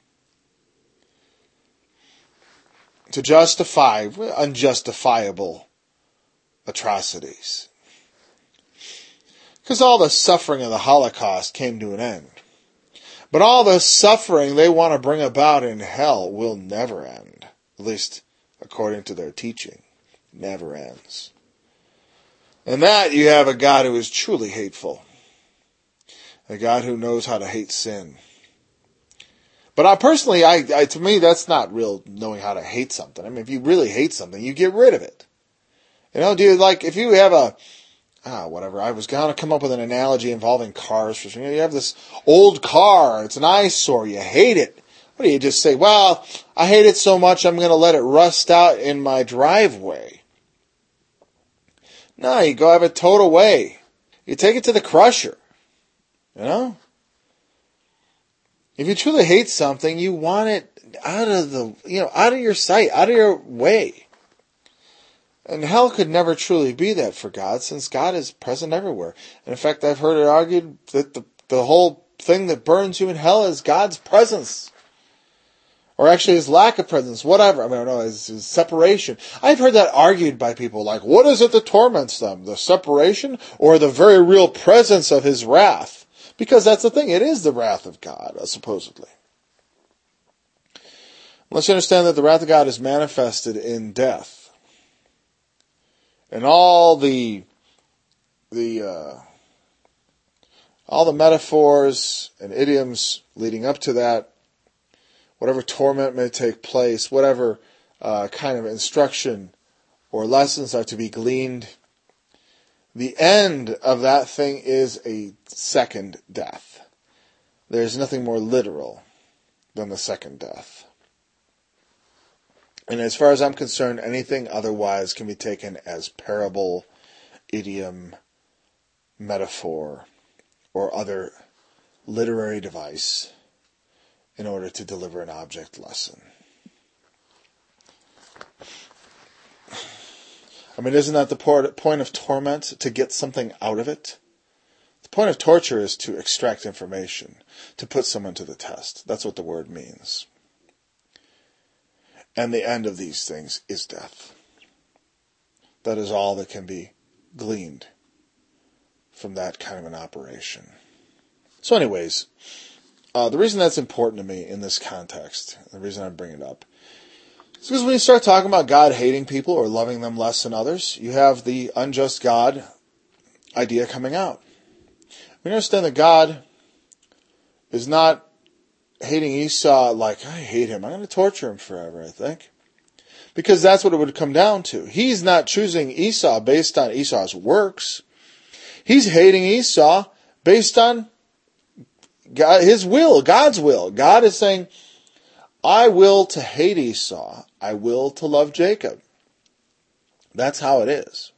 Speaker 1: To justify unjustifiable atrocities. Because all the suffering of the Holocaust came to an end. But all the suffering they want to bring about in hell will never end. At least according to their teaching. Never ends. And that you have a God who is truly hateful. A God who knows how to hate sin. But I personally, I, I to me, that's not real knowing how to hate something. I mean, if you really hate something, you get rid of it. You know, do you like, if you have a, ah, whatever, I was going to come up with an analogy involving cars. You know, you have this old car, it's an eyesore, you hate it. What do you just say? Well, I hate it so much, I'm going to let it rust out in my driveway. No, you go have it towed away. You take it to the crusher. You know? If you truly hate something, you want it out of the, you know, out of your sight, out of your way. And hell could never truly be that for God, since God is present everywhere. And in fact, I've heard it argued that the, the whole thing that burns you in hell is God's presence. Or actually his lack of presence, whatever. I mean, I don't know, his, his separation. I've heard that argued by people, like, what is it that torments them? The separation or the very real presence of his wrath? Because that's the thing, it is the wrath of God, supposedly. Let's understand that the wrath of God is manifested in death. And all the, the, uh, all the metaphors and idioms leading up to that, whatever torment may take place, whatever uh, kind of instruction or lessons are to be gleaned, the end of that thing is a second death. There's nothing more literal than the second death. And as far as I'm concerned, anything otherwise can be taken as parable, idiom, metaphor, or other literary device in order to deliver an object lesson. I mean, isn't that the point of torment, to get something out of it? The point of torture is to extract information, to put someone to the test. That's what the word means. And the end of these things is death. That is all that can be gleaned from that kind of an operation. So anyways, uh, the reason that's important to me in this context, the reason I bring it up, is because when you start talking about God hating people or loving them less than others, you have the unjust God idea coming out. We understand that God is not hating Esau like, I hate him, I'm going to torture him forever, I think. Because that's what it would come down to. He's not choosing Esau based on Esau's works. He's hating Esau based on God, his will, God's will. God is saying, I will to hate Esau. I will to love Jacob. That's how it is.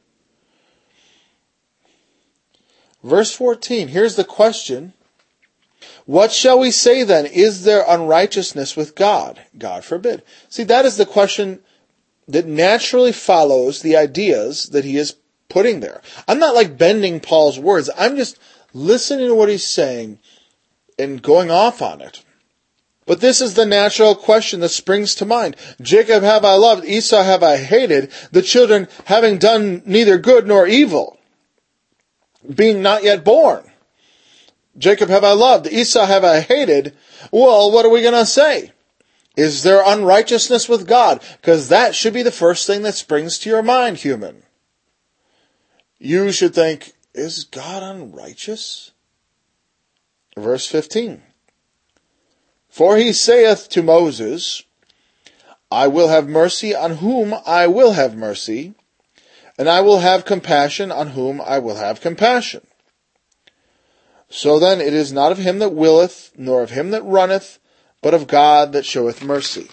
Speaker 1: Verse fourteen, here's the question. What shall we say then? Is there unrighteousness with God? God forbid. See, that is the question that naturally follows the ideas that he is putting there. I'm not like bending Paul's words. I'm just listening to what he's saying and going off on it. But this is the natural question that springs to mind. Jacob have I loved, Esau have I hated, the children having done neither good nor evil, being not yet born. Jacob have I loved, Esau have I hated. Well, what are we going to say? Is there unrighteousness with God? Because that should be the first thing that springs to your mind, human. You should think, is God unrighteous? Verse fifteen. For he saith to Moses, I will have mercy on whom I will have mercy, and I will have compassion on whom I will have compassion. So then it is not of him that willeth, nor of him that runneth, but of God that showeth mercy.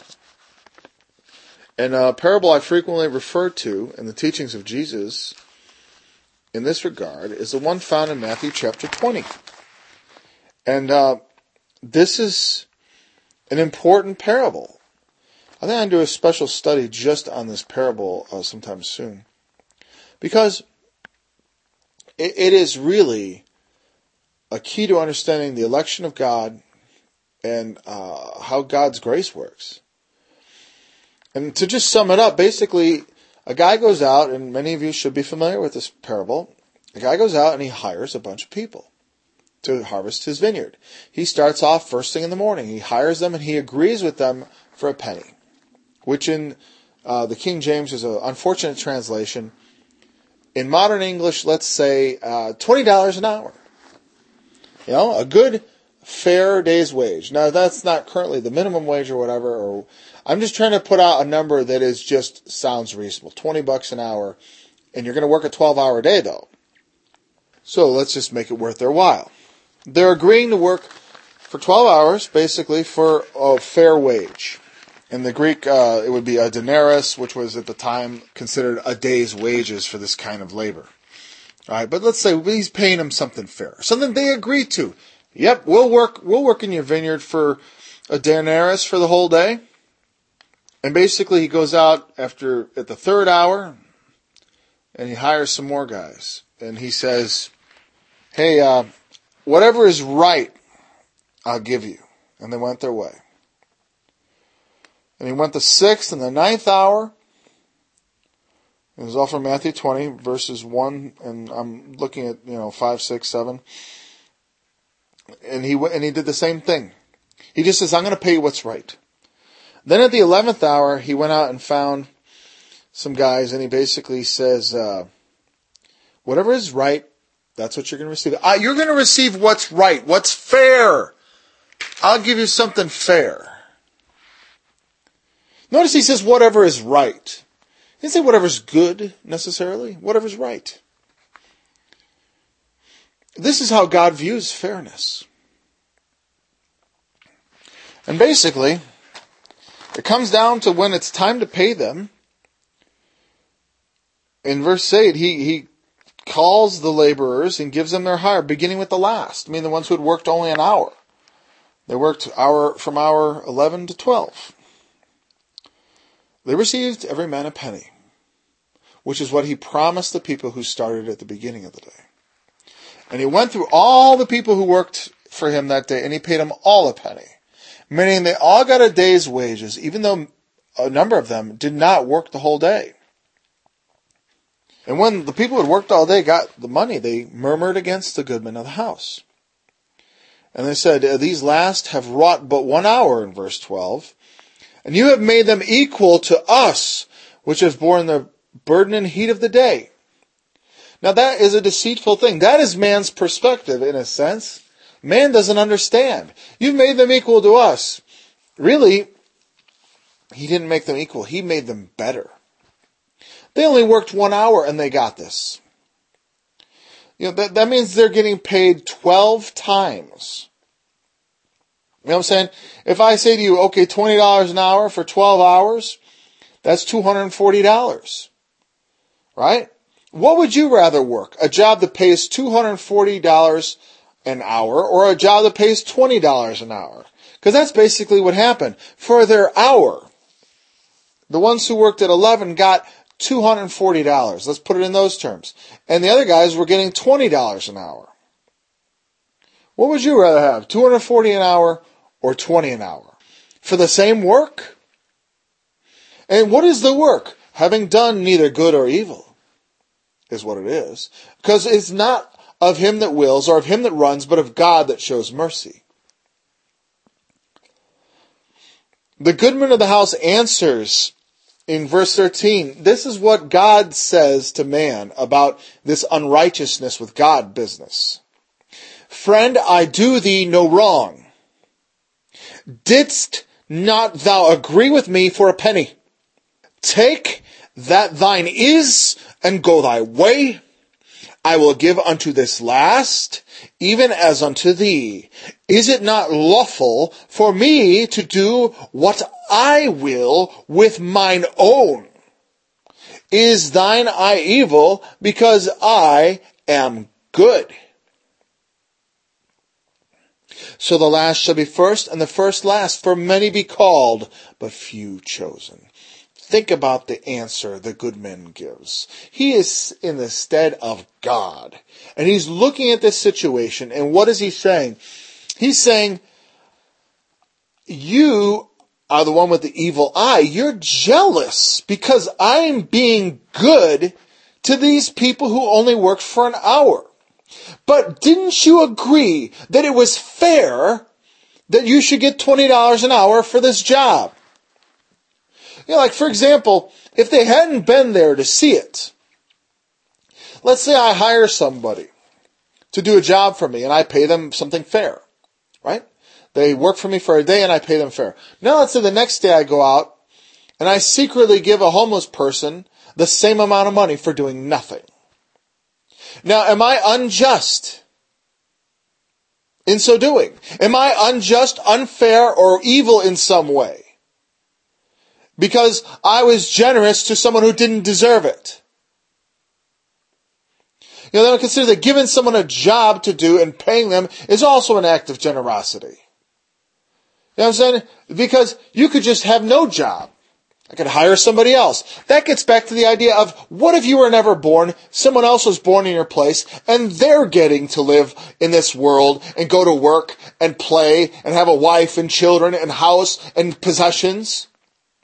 Speaker 1: And a parable I frequently refer to in the teachings of Jesus in this regard is the one found in Matthew chapter twenty. And uh, this is an important parable. I think I'm going to do a special study just on this parable uh, sometime soon. Because it, it is really a key to understanding the election of God and uh, how God's grace works. And to just sum it up, basically, a guy goes out, and many of you should be familiar with this parable. A guy goes out and he hires a bunch of people to harvest his vineyard. He starts off first thing in the morning. He hires them and he agrees with them for a penny, which in uh, the King James is an unfortunate translation. In modern English, let's say uh, twenty dollars an hour. You know, a good, fair day's wage. Now, that's not currently the minimum wage or whatever. Or I'm just trying to put out a number that is just sounds reasonable. twenty bucks an hour. And you're going to work a twelve-hour day, though. So let's just make it worth their while. They're agreeing to work for twelve hours, basically, for a fair wage. In the Greek, uh, it would be a denarius, which was at the time considered a day's wages for this kind of labor. All right, but let's say he's paying them something fair, something they agree to. Yep, we'll work. We'll work in your vineyard for a denarius for the whole day. And basically, he goes out after at the third hour, and he hires some more guys, and he says, "Hey, uh, whatever is right, I'll give you." And they went their way. And he went the sixth and the ninth hour. It was all from Matthew twenty, verses one, and I'm looking at, you know, five, six, seven. And he and he did the same thing. He just says, I'm going to pay you what's right. Then at the eleventh hour, he went out and found some guys, and he basically says, uh, whatever is right, that's what you're going to receive. Uh, you're going to receive what's right, what's fair. I'll give you something fair. Notice he says whatever is right. He didn't say whatever's good, necessarily. Whatever's right. This is how God views fairness. And basically, it comes down to when it's time to pay them. In verse eight, he, he calls the laborers and gives them their hire, beginning with the last. I mean, the ones who had worked only an hour. They worked hour from hour eleven to twelve. They received every man a penny, which is what he promised the people who started at the beginning of the day. And he went through all the people who worked for him that day, and he paid them all a penny. Meaning they all got a day's wages, even though a number of them did not work the whole day. And when the people who had worked all day got the money, they murmured against the goodman of the house. And they said, these last have wrought but one hour, in verse twelve, and you have made them equal to us, which have borne the burden and heat of the day. Now that is a deceitful thing. That is man's perspective, in a sense. Man doesn't understand. You've made them equal to us. Really, he didn't make them equal. He made them better. They only worked one hour and they got this. You know, that, that means they're getting paid twelve times. You know what I'm saying? If I say to you, okay, twenty dollars an hour for twelve hours, that's two hundred forty dollars. Right? What would you rather work? A job that pays two hundred forty dollars an hour or a job that pays twenty dollars an hour? Because that's basically what happened. For their hour, the ones who worked at eleven got two hundred forty dollars. Let's put it in those terms. And the other guys were getting twenty dollars an hour. What would you rather have? two hundred forty dollars an hour or twenty dollars an hour? For the same work? And what is the work? Having done neither good or evil is what it is. Because it's not of him that wills or of him that runs, but of God that shows mercy. The goodman of the house answers in verse thirteen, this is what God says to man about this unrighteousness with God business. Friend, I do thee no wrong. Didst not thou agree with me for a penny? Take that thine is, and go thy way. I will give unto this last, even as unto thee. Is it not lawful for me to do what I will with mine own? Is thine eye evil, because I am good? So the last shall be first, and the first last, for many be called, but few chosen. Think about the answer the good man gives. He is in the stead of God. And he's looking at this situation, and what is he saying? He's saying, you are the one with the evil eye. You're jealous because I'm being good to these people who only worked for an hour. But didn't you agree that it was fair that you should get twenty dollars an hour for this job? You know, like, for example, if they hadn't been there to see it, let's say I hire somebody to do a job for me and I pay them something fair, right? They work for me for a day and I pay them fair. Now let's say the next day I go out and I secretly give a homeless person the same amount of money for doing nothing. Now, am I unjust in so doing? Am I unjust, unfair, or evil in some way? Because I was generous to someone who didn't deserve it. You know, then I consider that giving someone a job to do and paying them is also an act of generosity. You know what I'm saying? Because you could just have no job. I could hire somebody else. That gets back to the idea of, what if you were never born, someone else was born in your place, and they're getting to live in this world and go to work and play and have a wife and children and house and possessions?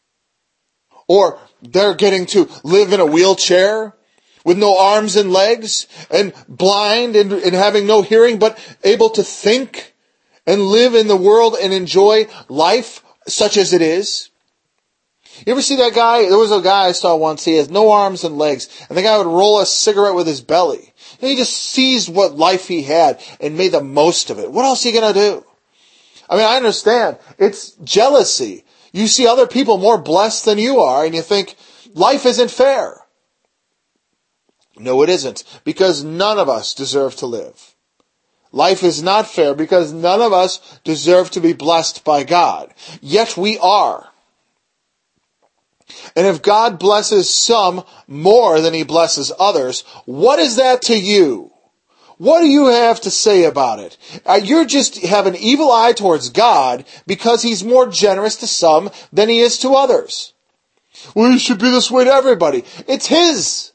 Speaker 1: Or they're getting to live in a wheelchair with no arms and legs and blind and, and having no hearing, but able to think and live in the world and enjoy life such as it is. You ever see that guy? There was a guy I saw once. He has no arms and legs, and the guy would roll a cigarette with his belly. And he just seized what life he had and made the most of it. What else are you going to do? I mean, I understand. It's jealousy. You see other people more blessed than you are, and you think, life isn't fair. No, it isn't, because none of us deserve to live. Life is not fair because none of us deserve to be blessed by God. Yet we are. And if God blesses some more than he blesses others, what is that to you? What do you have to say about it? Uh, you just have an evil eye towards God because he's more generous to some than he is to others. Well, he should be this way to everybody. It's his.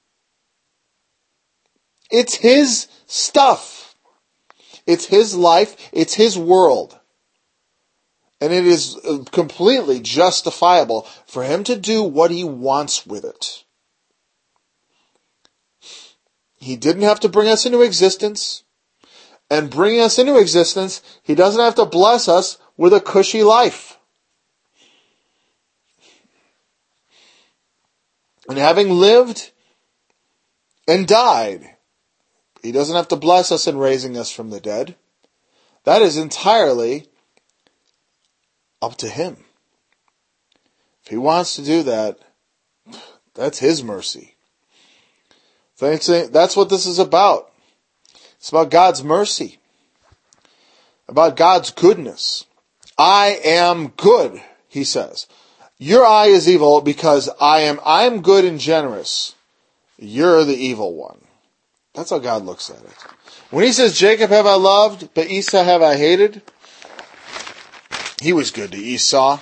Speaker 1: It's his stuff. It's his life. It's his world. And it is completely justifiable for him to do what he wants with it. He didn't have to bring us into existence. And bringing us into existence, he doesn't have to bless us with a cushy life. And having lived and died, he doesn't have to bless us in raising us from the dead. That is entirely up to him. If he wants to do that, that's his mercy. That's what this is about. It's about God's mercy. About God's goodness. I am good, he says. Your eye is evil because I am I am good and generous. You're the evil one. That's how God looks at it. When he says, Jacob have I loved, but Esau have I hated, he was good to Esau.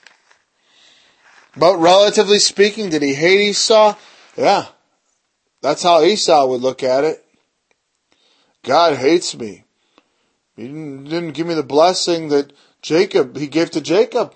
Speaker 1: But relatively speaking, did he hate Esau? Yeah. That's how Esau would look at it. God hates me. He didn't, didn't give me the blessing that Jacob, he gave to Jacob.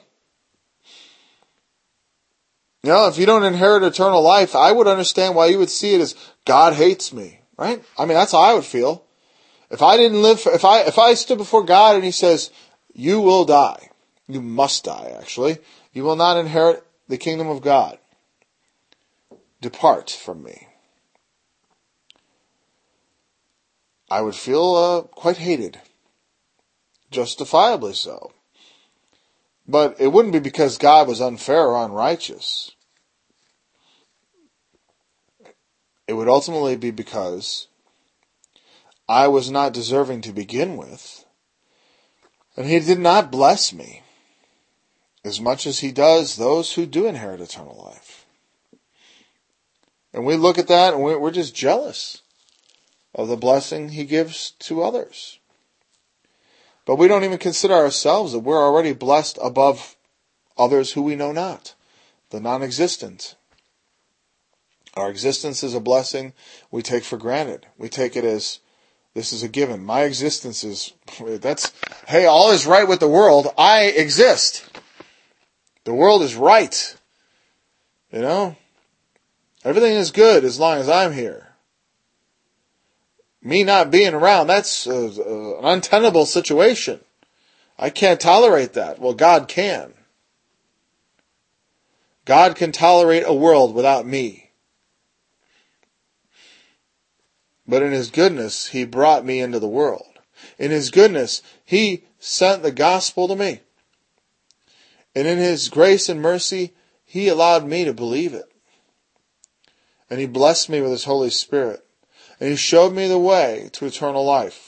Speaker 1: You know, if you don't inherit eternal life, I would understand why you would see it as God hates me, right? I mean, that's how I would feel. If I didn't live, for, if I if I stood before God and he says, you will die. You must die, actually. You will not inherit the kingdom of God. Depart from me. I would feel uh, quite hated. Justifiably so. But it wouldn't be because God was unfair or unrighteous. It would ultimately be because I was not deserving to begin with, and he did not bless me as much as he does those who do inherit eternal life. And we look at that and we're just jealous of the blessing he gives to others. But we don't even consider ourselves that we're already blessed above others who we know not, the non-existent. Our existence is a blessing we take for granted. We take it as, this is a given. My existence is, that's, hey, all is right with the world. I exist. The world is right. You know? Everything is good as long as I'm here. Me not being around, that's a, a, an untenable situation. I can't tolerate that. Well, God can. God can tolerate a world without me. But in his goodness, he brought me into the world. In his goodness, he sent the gospel to me. And in his grace and mercy, he allowed me to believe it. And he blessed me with his Holy Spirit. And he showed me the way to eternal life.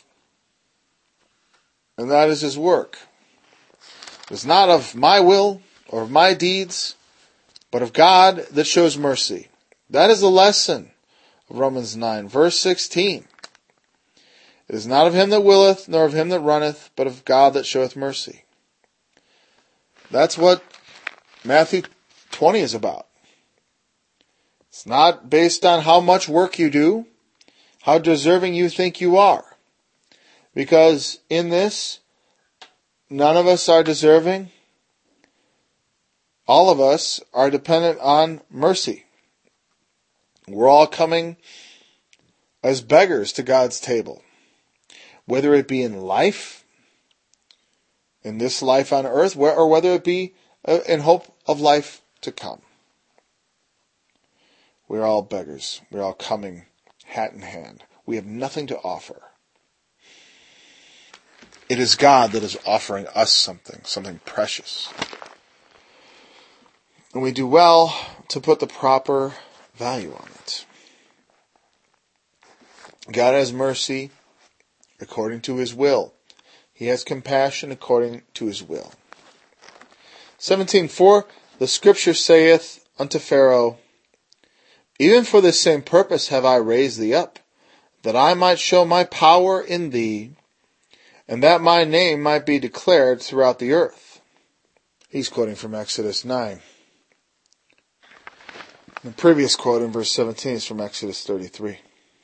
Speaker 1: And that is his work. It's not of my will or of my deeds, but of God that shows mercy. That is the lesson of Romans nine, verse sixteen. It is not of him that willeth, nor of him that runneth, but of God that showeth mercy. That's what Matthew twenty is about. It's not based on how much work you do, how deserving you think you are. Because in this, none of us are deserving All of us are dependent on mercy. We're all coming as beggars to God's table, whether it be in life, in this life on earth, or whether it be in hope of life to come. We're all beggars. We're all coming hat in hand. We have nothing to offer. It is God that is offering us something, something precious. And we do well to put the proper value on it. God has mercy according to his will. He has compassion according to his will. seventeen. For the scripture saith unto Pharaoh, even for this same purpose have I raised thee up, that I might show my power in thee, and that my name might be declared throughout the earth. He's quoting from Exodus nine. The previous quote in verse seventeen is from Exodus thirty-three.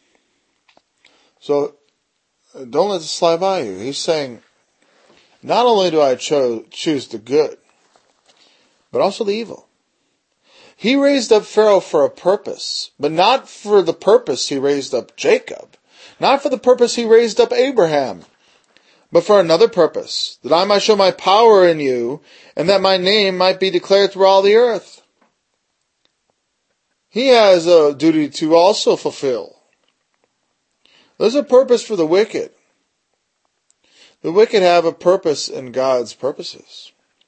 Speaker 1: So, don't let this slide by you. He's saying, not only do I cho- choose the good, but also the evil. He raised up Pharaoh for a purpose, but not for the purpose he raised up Jacob. Not for the purpose he raised up Abraham, but for another purpose, that I might show my power in you, and that my name might be declared through all the earth. He has a duty to also fulfill. There's a purpose for the wicked. The wicked have a purpose in God's purposes.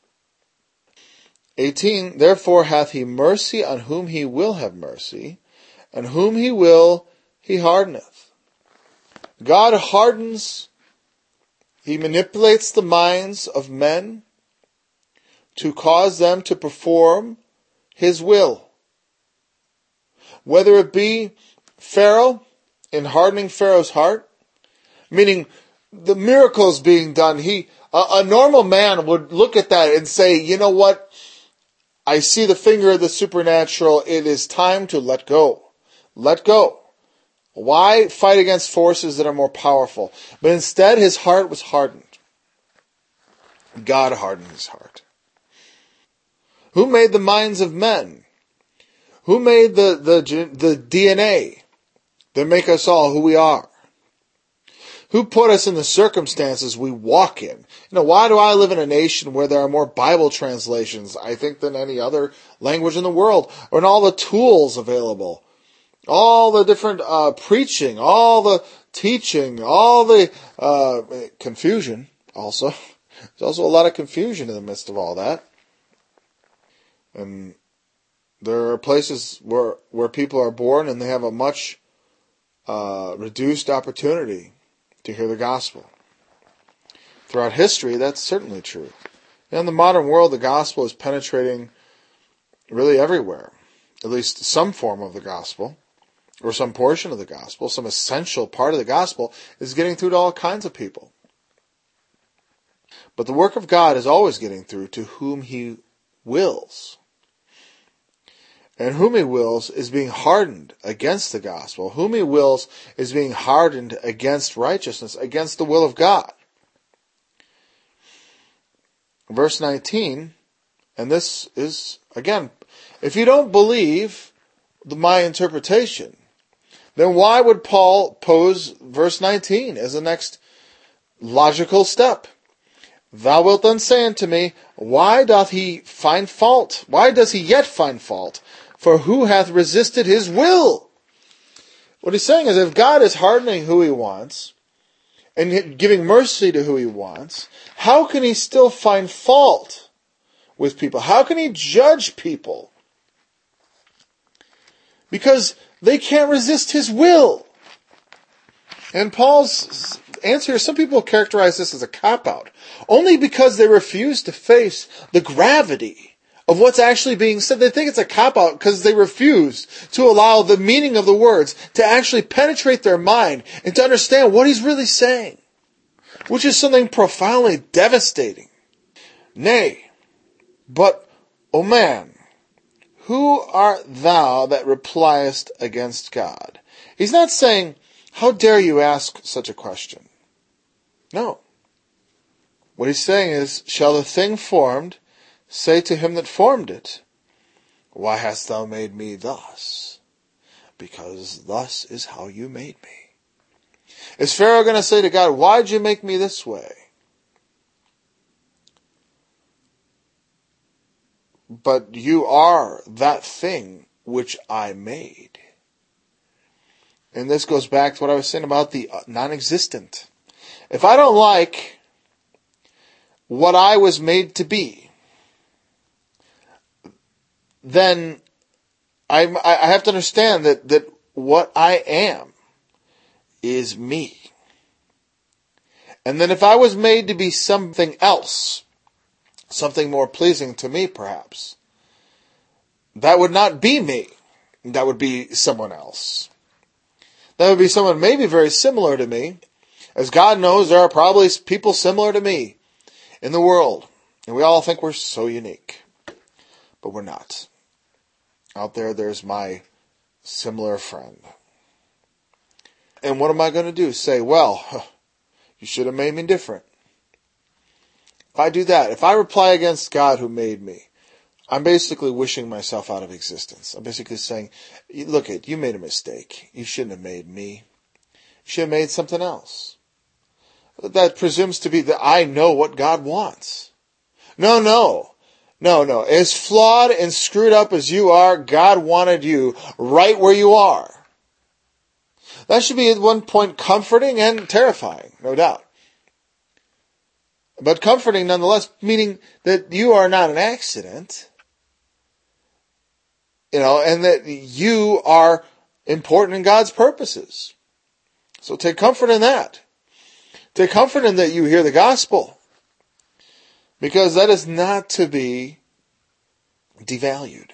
Speaker 1: eighteen. Therefore hath he mercy on whom he will have mercy, and whom he will he hardeneth. God hardens, he manipulates the minds of men to cause them to perform his will. Whether it be Pharaoh, in hardening Pharaoh's heart, meaning the miracles being done, he a, a normal man would look at that and say, you know what? I see the finger of the supernatural. It is time to let go. Let go. Why fight against forces that are more powerful? But instead, his heart was hardened. God hardened his heart. Who made the minds of men? Who made the, the, the D N A that make us all who we are? Who put us in the circumstances we walk in? You know, why do I live in a nation where there are more Bible translations, I think, than any other language in the world? Or in all the tools available? All the different uh, preaching, all the teaching, all the uh, confusion also. There's also a lot of confusion in the midst of all that. And there are places where, where people are born and they have a much uh, reduced opportunity to hear the gospel. Throughout history, that's certainly true. And in the modern world, the gospel is penetrating really everywhere. At least some form of the gospel, or some portion of the gospel, some essential part of the gospel is getting through to all kinds of people. But the work of God is always getting through to whom he wills. And whom he wills is being hardened against the gospel. Whom he wills is being hardened against righteousness, against the will of God. Verse nineteen, and this is, again, if you don't believe my interpretation, then why would Paul pose verse nineteen as the next logical step? Thou wilt then say unto me, why doth he find fault? Why does he yet find fault? For who hath resisted his will? What he's saying is, if God is hardening who he wants, and giving mercy to who he wants, how can he still find fault with people? How can he judge people? Because they can't resist his will. And Paul's answer, some people characterize this as a cop-out, only because they refuse to face the gravity of what's actually being said. They think it's a cop-out because they refuse to allow the meaning of the words to actually penetrate their mind and to understand what he's really saying, which is something profoundly devastating. Nay, but, O man, who art thou that repliest against God? He's not saying, how dare you ask such a question? No. What he's saying is, shall the thing formed say to him that formed it, why hast thou made me thus? Because thus is how you made me. Is Pharaoh going to say to God, why'd you make me this way? But you are that thing which I made. And this goes back to what I was saying about the non-existent. If I don't like what I was made to be, then I'm, I have to understand that, that what I am is me. And then if I was made to be something else, something more pleasing to me perhaps, that would not be me. That would be someone else. That would be someone maybe very similar to me. As God knows, there are probably people similar to me in the world. And we all think we're so unique. But we're not. Out there, there's my similar friend. And what am I going to do? Say, well, you should have made me different. If I do that, if I reply against God who made me, I'm basically wishing myself out of existence. I'm basically saying, look it, you made a mistake. You shouldn't have made me. You should have made something else. That presumes to be that I know what God wants. No, no. No, no. As flawed and screwed up as you are, God wanted you right where you are. That should be at one point comforting and terrifying, no doubt. But comforting nonetheless, meaning that you are not an accident. You know, and that you are important in God's purposes. So take comfort in that. Take comfort in that you hear the gospel. Because that is not to be devalued.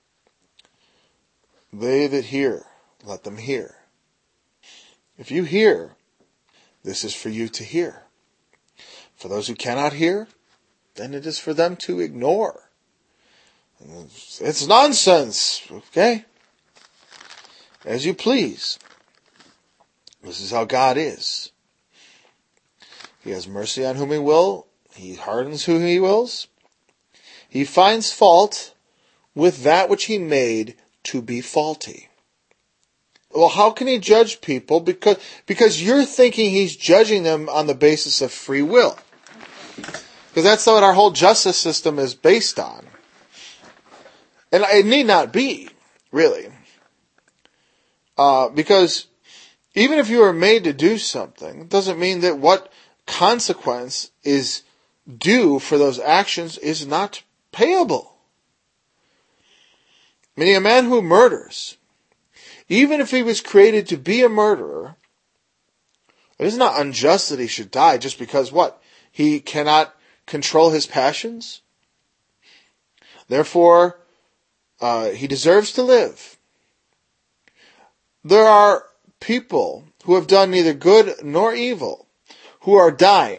Speaker 1: They that hear, let them hear. If you hear, this is for you to hear. For those who cannot hear, then it is for them to ignore. It's nonsense, okay? As you please. This is how God is. He has mercy on whom he will. He hardens whom he wills. He finds fault with that which he made to be faulty. Well, how can he judge people? Because, because you're thinking he's judging them on the basis of free will. Because that's what our whole justice system is based on. And it need not be, really. Uh, because even if you are made to do something, it doesn't mean that what consequence is due for those actions is not payable. Meaning a man who murders, even if he was created to be a murderer, it is not unjust that he should die just because what? He cannot control his passions? Therefore, uh, he deserves to live. There are people who have done neither good nor evil, who are dying.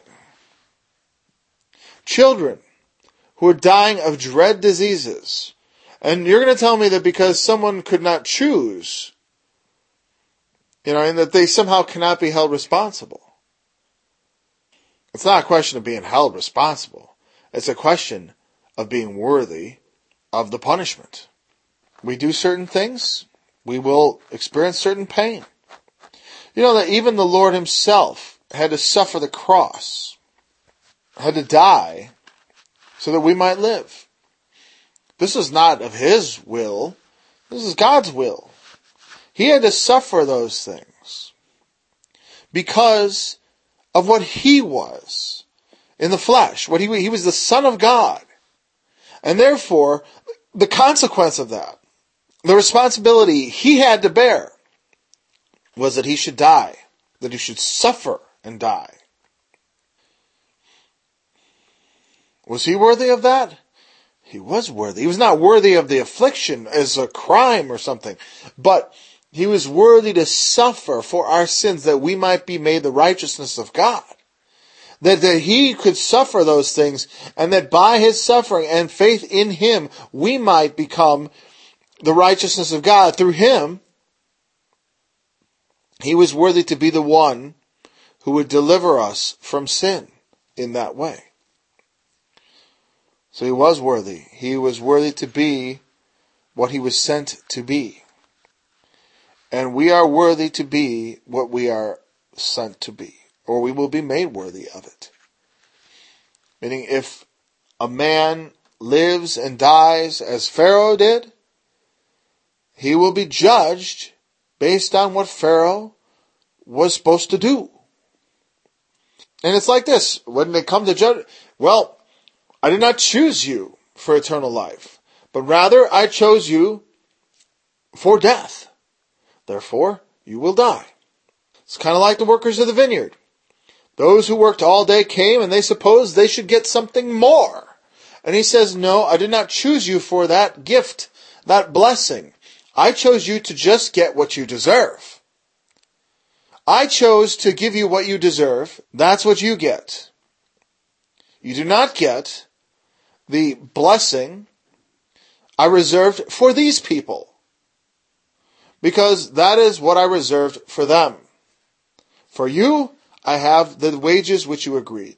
Speaker 1: Children who are dying of dread diseases. And you're going to tell me that because someone could not choose, you know, and that they somehow cannot be held responsible. It's not a question of being held responsible. It's a question of being worthy of the punishment. We do certain things, we will experience certain pain. You know that even the Lord himself had to suffer the cross, had to die, so that we might live. This is not of his will. This is God's will. He had to suffer those things because of what he was in the flesh. What he, he was the Son of God. And therefore, the consequence of that, the responsibility he had to bear, was that he should die, that he should suffer and die. Was he worthy of that? He was worthy. He was not worthy of the affliction as a crime or something, but he was worthy to suffer for our sins that we might be made the righteousness of God. That, that he could suffer those things, and that by his suffering and faith in him, we might become the righteousness of God. Through him, he was worthy to be the one who would deliver us from sin in that way. So he was worthy. He was worthy to be what he was sent to be. And we are worthy to be what we are sent to be, or we will be made worthy of it. Meaning, if a man lives and dies as Pharaoh did, he will be judged based on what Pharaoh was supposed to do. And it's like this, when they come to judge, well, I did not choose you for eternal life, but rather I chose you for death. Therefore, you will die. It's kind of like the workers of the vineyard. Those who worked all day came and they supposed they should get something more. And he says, no, I did not choose you for that gift, that blessing. I chose you to just get what you deserve. I chose to give you what you deserve. That's what you get. You do not get the blessing I reserved for these people, because that is what I reserved for them. For you, I have the wages which you agreed.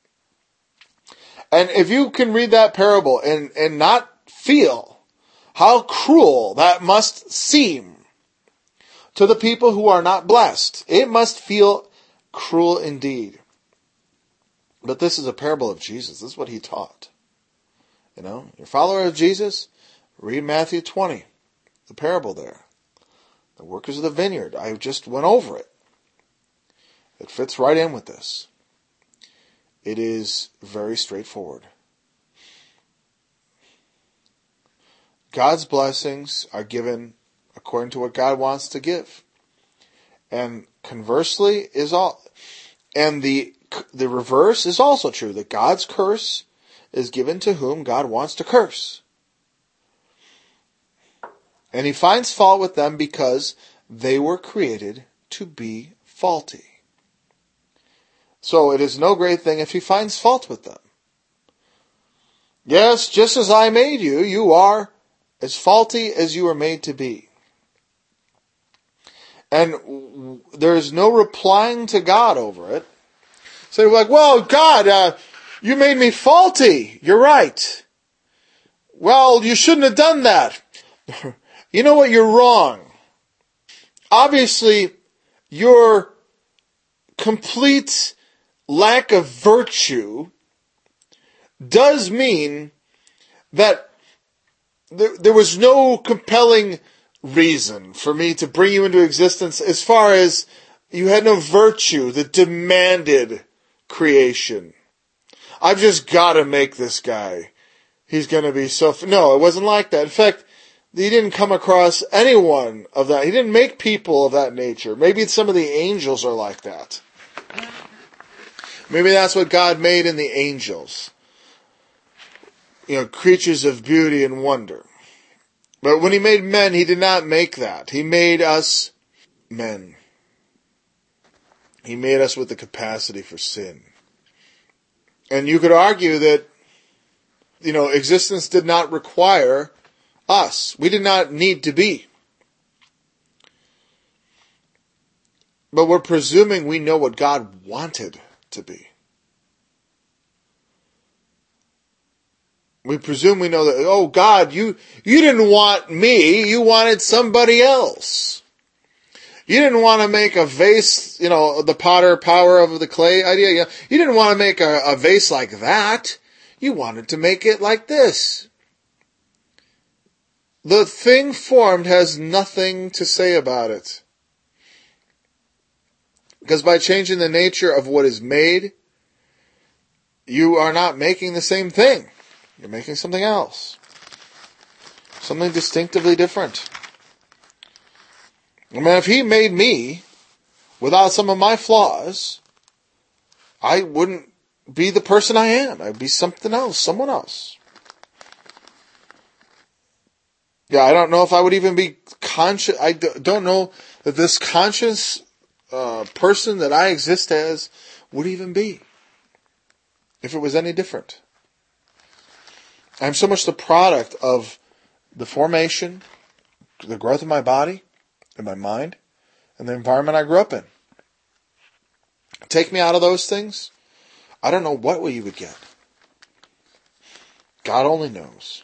Speaker 1: And if you can read that parable and, and not feel how cruel that must seem to the people who are not blessed, it must feel cruel indeed. But this is a parable of Jesus. This is what he taught. You know, you're a follower of Jesus, read Matthew twenty, the parable there. The workers of the vineyard. I just went over it. It fits right in with this. It is very straightforward. God's blessings are given according to what God wants to give. And conversely is all, and the the reverse is also true, that God's curse is given to whom God wants to curse. And he finds fault with them because they were created to be faulty. So it is no great thing if he finds fault with them. Yes, just as I made you, you are as faulty as you were made to be. And there is no replying to God over it. So you're like, well, God, uh, you made me faulty. You're right. Well, you shouldn't have done that. You know what? You're wrong. Obviously, your complete lack of virtue does mean that there, there was no compelling reason for me to bring you into existence, as far as you had no virtue that demanded creation. I've just got to make this guy. He's going to be so... F-. No, it wasn't like that. In fact, he didn't come across anyone of that. He didn't make people of that nature. Maybe some of the angels are like that. Maybe that's what God made in the angels. You know, creatures of beauty and wonder. But when he made men, he did not make that. He made us men. He made us with the capacity for sin. And you could argue that, you know, existence did not require us. We did not need to be. But we're presuming we know what God wanted to be. We presume we know that, oh God, you, you didn't want me, you wanted somebody else. You didn't want to make a vase, you know, the potter power of the clay idea. You, know, you didn't want to make a, a vase like that. You wanted to make it like this. The thing formed has nothing to say about it. Because by changing the nature of what is made, you are not making the same thing. You're making something else. Something distinctively different. I mean, if he made me without some of my flaws, I wouldn't be the person I am. I'd be something else, someone else. Yeah, I don't know if I would even be conscious. I don't know that this conscious uh, person that I exist as would even be, if it was any different. I'm so much the product of the formation, the growth of my body and my mind, and the environment I grew up in. Take me out of those things, I don't know what you would get. God only knows.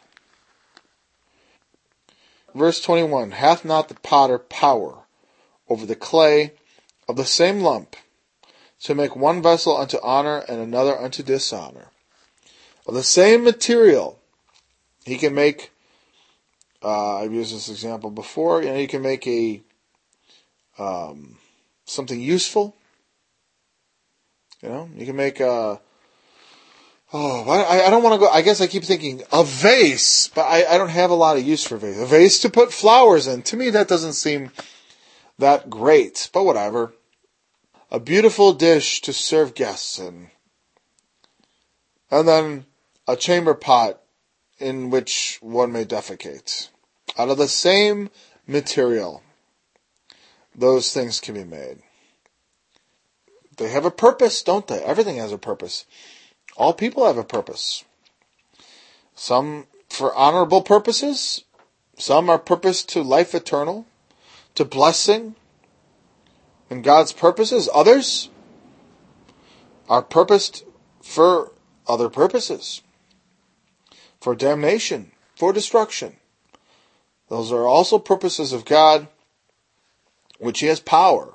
Speaker 1: Verse twenty-one, hath not the potter power over the clay of the same lump, to make one vessel unto honor and another unto dishonor? Of the same material, he can make, uh, I've used this example before, you know, you can make a, um, something useful. You know, you can make a, oh, I, I don't want to go, I guess I keep thinking a vase, but I, I don't have a lot of use for a vase. A vase to put flowers in. To me, that doesn't seem that great, but whatever. A beautiful dish to serve guests in. And then a chamber pot in which one may defecate. Out of the same material, those things can be made. They have a purpose, don't they? Everything has a purpose. All people have a purpose. Some for honorable purposes. Some are purposed to life eternal, to blessing, and God's purposes. Others are purposed for other purposes. For damnation, for destruction. Those are also purposes of God, which He has power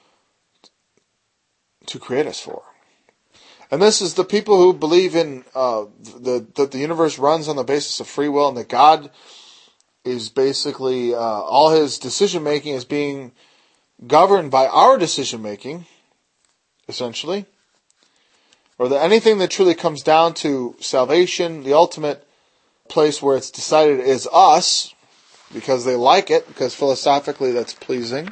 Speaker 1: to create us for. And this is the people who believe in uh, the, that the universe runs on the basis of free will, and that God is basically, uh, all His decision making is being governed by our decision making, essentially. Or that anything that truly comes down to salvation, the ultimate place where it's decided is us, because they like it, because philosophically that's pleasing.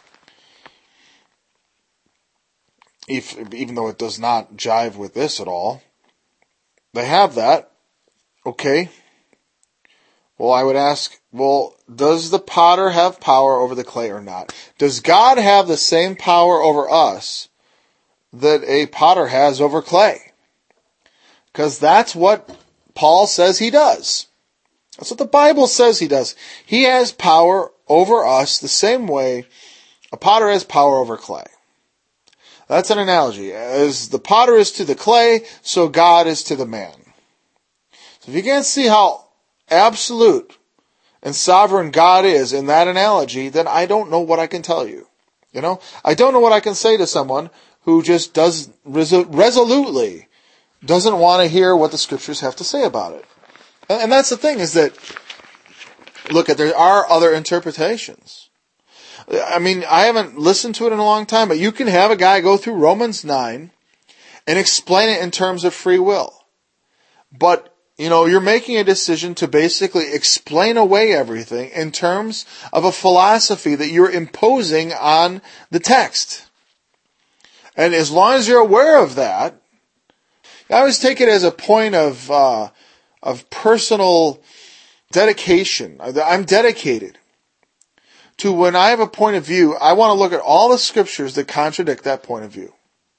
Speaker 1: If, even though it does not jive with this at all. They have that. Okay. Well, I would ask, well, does the potter have power over the clay or not? Does God have the same power over us that a potter has over clay? Because that's what Paul says he does. That's what the Bible says he does. He has power over us the same way a potter has power over clay. That's an analogy. As the potter is to the clay, so God is to the man. So if you can't see how absolute and sovereign God is in that analogy, then I don't know what I can tell you. You know, I don't know what I can say to someone who just does resolutely doesn't want to hear what the scriptures have to say about it. And that's the thing, is that, look, there are other interpretations. I mean, I haven't listened to it in a long time, but you can have a guy go through Romans nine and explain it in terms of free will. But, you know, you're making a decision to basically explain away everything in terms of a philosophy that you're imposing on the text. And as long as you're aware of that, I always take it as a point of, uh, of personal dedication. I'm dedicated to, when I have a point of view, I want to look at all the scriptures that contradict that point of view.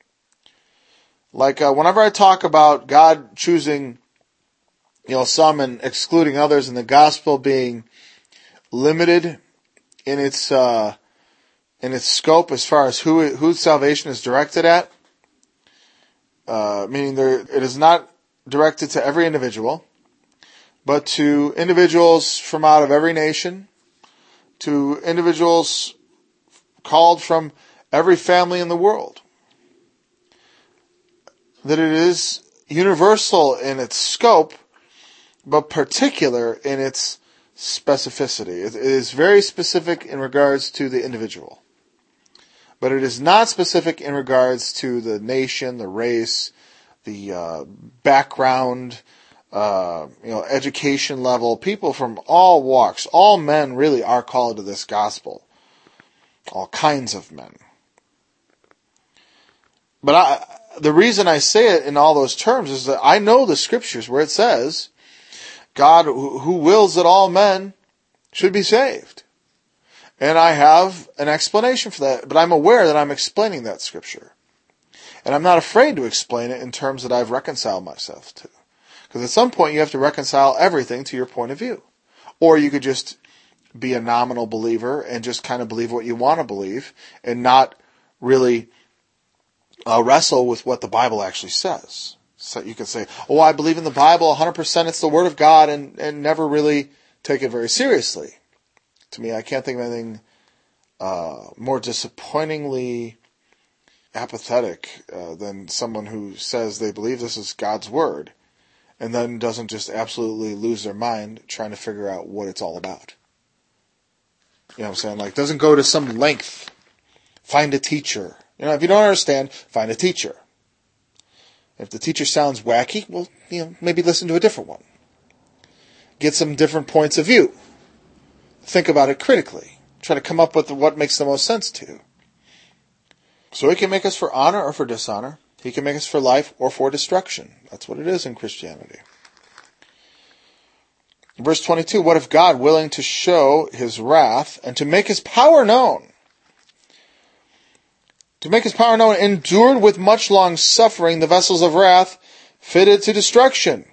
Speaker 1: Like uh, whenever I talk about God choosing, you know, some and excluding others, and the gospel being limited in its uh, in its scope as far as who whose salvation is directed at, uh, meaning there it is not directed to every individual, but to individuals from out of every nation, to individuals called from every family in the world. That it is universal in its scope, but particular in its specificity. It is very specific in regards to the individual. But it is not specific in regards to the nation, the race, the uh, background, uh, you know, education level. People from all walks, all men really are called to this gospel. All kinds of men. But I, the reason I say it in all those terms is that I know the scriptures where it says, God who wills that all men should be saved. And I have an explanation for that, but I'm aware that I'm explaining that scripture. And I'm not afraid to explain it in terms that I've reconciled myself to. Because at some point you have to reconcile everything to your point of view. Or you could just be a nominal believer and just kind of believe what you want to believe and not really uh, wrestle with what the Bible actually says. So you could say, oh, I believe in the Bible, one hundred percent it's the Word of God, and, and never really take it very seriously. To me, I can't think of anything uh, more disappointingly apathetic uh, than someone who says they believe this is God's Word, and then doesn't just absolutely lose their mind trying to figure out what it's all about. You know what I'm saying? Like, doesn't go to some length. Find a teacher. You know, if you don't understand, find a teacher. If the teacher sounds wacky, well, you know, maybe listen to a different one. Get some different points of view. Think about it critically. Try to come up with what makes the most sense to you. So he can make us for honor or for dishonor. He can make us for life or for destruction. That's what it is in Christianity. Verse twenty-two, what if God, willing to show his wrath and to make his power known, to make his power known, endured with much long suffering the vessels of wrath fitted to destruction?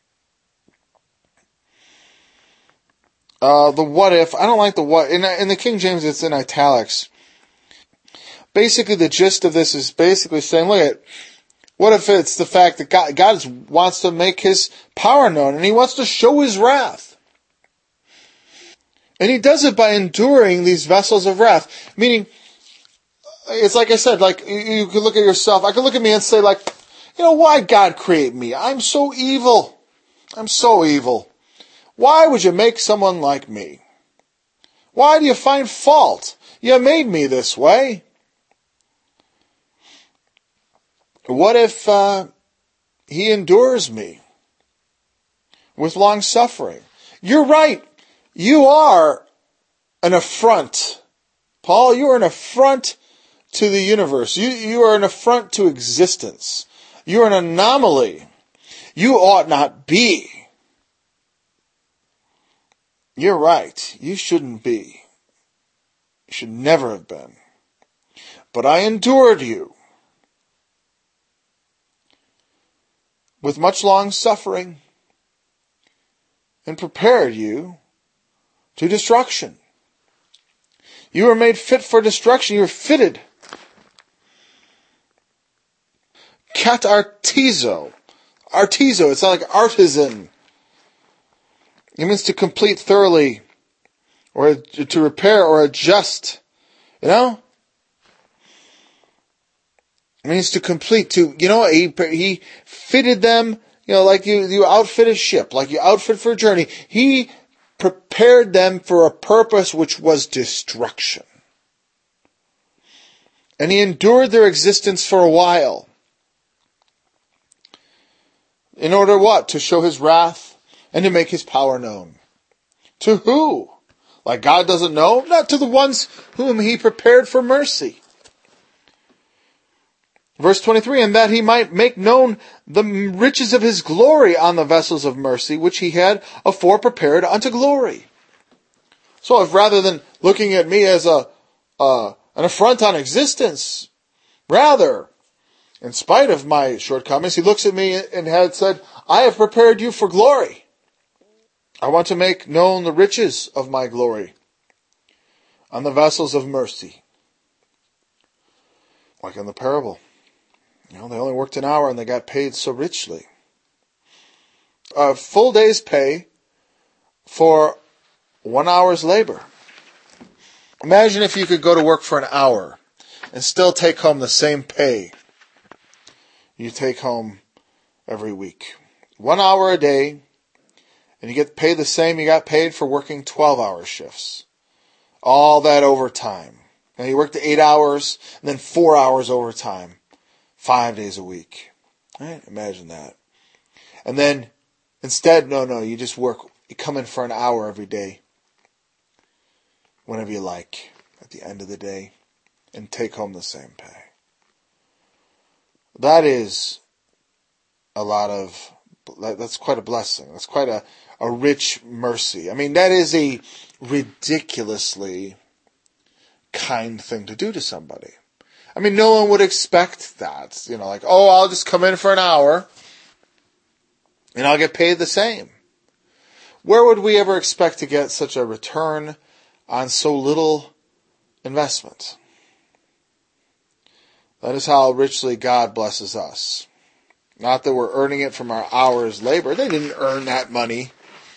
Speaker 1: Uh, the what if, I don't like the what, in, in the King James it's in italics. Basically the gist of this is basically saying, look at, what if it's the fact that God, God wants to make his power known and he wants to show his wrath. And he does it by enduring these vessels of wrath. Meaning, it's like I said, like you, you can look at yourself, I can look at me and say like, you know, why God create me? I'm so evil. I'm so evil. Why would you make someone like me? Why do you find fault? You made me this way. What if uh, he endures me with long suffering? You're right. You are an affront. Paul, you are an affront to the universe. You, you are an affront to existence. You are an anomaly. You ought not be. You're right. You shouldn't be. You should never have been. But I endured you with much long suffering and prepared you to destruction. You were made fit for destruction. You were fitted. Katartizo. Artizo. It's not like artisan. It means to complete thoroughly, or to repair or adjust. You know? It means to complete, to, you know, he, he fitted them, you know, like you, you outfit a ship, like you outfit for a journey. He prepared them for a purpose which was destruction. And he endured their existence for a while. In order what? To show his wrath and to make his power known. To who? Like God doesn't know? Not to the ones whom he prepared for mercy. Verse twenty-three, and that he might make known the riches of his glory on the vessels of mercy, which he had afore prepared unto glory. So if rather than looking at me as a uh, an affront on existence, rather, in spite of my shortcomings, he looks at me and had said, I have prepared you for glory. I want to make known the riches of my glory on the vessels of mercy. Like in the parable. You know, they only worked an hour and they got paid so richly. A full day's pay for one hour's labor. Imagine if you could go to work for an hour and still take home the same pay you take home every week. One hour a day, and you get paid the same you got paid for working twelve-hour shifts. All that overtime. Now you worked eight hours, and then four hours overtime. Five days a week. Right? Imagine that. And then, instead, no, no, you just work, you come in for an hour every day. Whenever you like, at the end of the day, and take home the same pay. That is a lot of, that's quite a blessing. That's quite a, a rich mercy. I mean, that is a ridiculously kind thing to do to somebody. I mean, no one would expect that. You know, like, oh, I'll just come in for an hour and I'll get paid the same. Where would we ever expect to get such a return on so little investment? That is how richly God blesses us. Not that we're earning it from our hours labor. They didn't earn that money.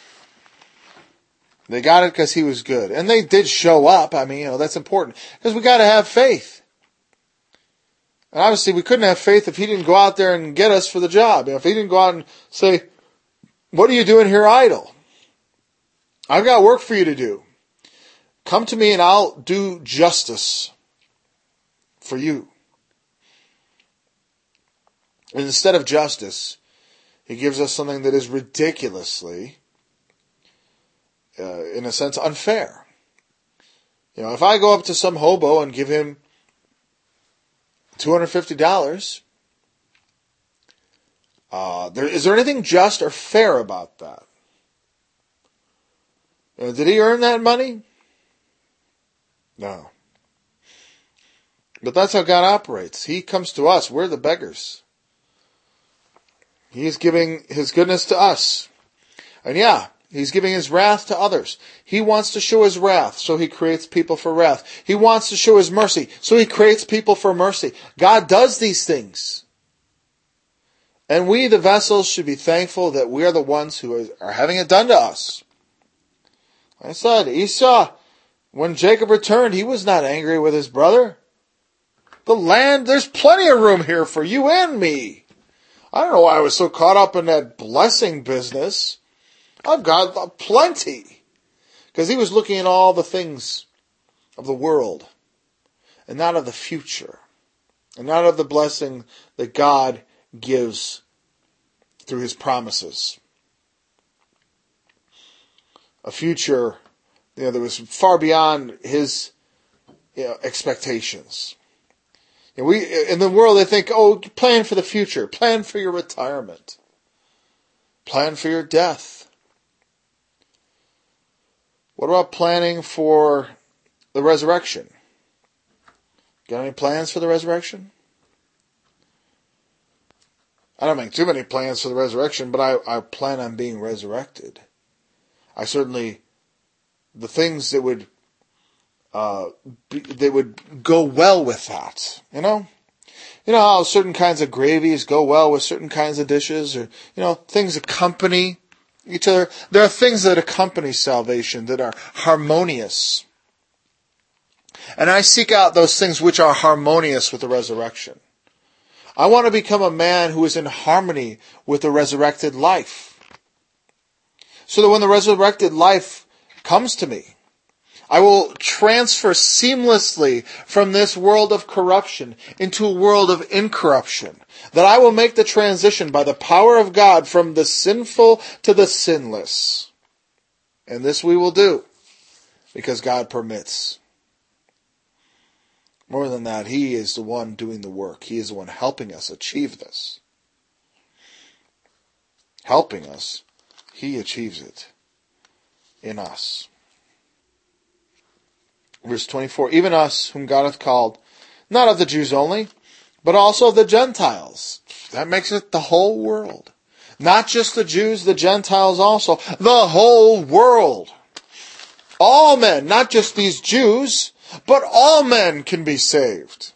Speaker 1: They got it because he was good. And they did show up. I mean, you know, that's important. Because we got to have faith. And obviously we couldn't have faith if he didn't go out there and get us for the job. You know, if he didn't go out and say, what are you doing here idle? I've got work for you to do. Come to me and I'll do justice for you. And instead of justice, he gives us something that is ridiculously, uh, in a sense, unfair. You know, if I go up to some hobo and give him two hundred fifty dollars, uh, there, is there anything just or fair about that? You know, did he earn that money? No. But that's how God operates. He comes to us. We're the beggars. He's giving his goodness to us. And yeah, he's giving his wrath to others. He wants to show his wrath, so he creates people for wrath. He wants to show his mercy, so he creates people for mercy. God does these things. And we, the vessels, should be thankful that we are the ones who are having it done to us. Like I said, Esau, when Jacob returned, he was not angry with his brother. The land, there's plenty of room here for you and me. I don't know why I was so caught up in that blessing business. I've got plenty. Because he was looking at all the things of the world and not of the future and not of the blessing that God gives through his promises. A future, you know, that was far beyond his, you know, expectations. And we, in the world, they think, oh, plan for the future. Plan for your retirement. Plan for your death. What about planning for the resurrection? Got any plans for the resurrection? I don't make too many plans for the resurrection, but I, I plan on being resurrected. I certainly, the things that would Uh, they would go well with that, you know? You know how certain kinds of gravies go well with certain kinds of dishes, or, you know, things accompany each other. There are things that accompany salvation that are harmonious. And I seek out those things which are harmonious with the resurrection. I want to become a man who is in harmony with the resurrected life. So that when the resurrected life comes to me, I will transfer seamlessly from this world of corruption into a world of incorruption. That I will make the transition by the power of God from the sinful to the sinless. And this we will do because God permits. More than that, he is the one doing the work. He is the one helping us achieve this. Helping us, he achieves it in us. Verse twenty-four, even us whom God hath called, not of the Jews only, but also of the Gentiles. That makes it the whole world. Not just the Jews, the Gentiles also. The whole world. All men, not just these Jews, but all men can be saved.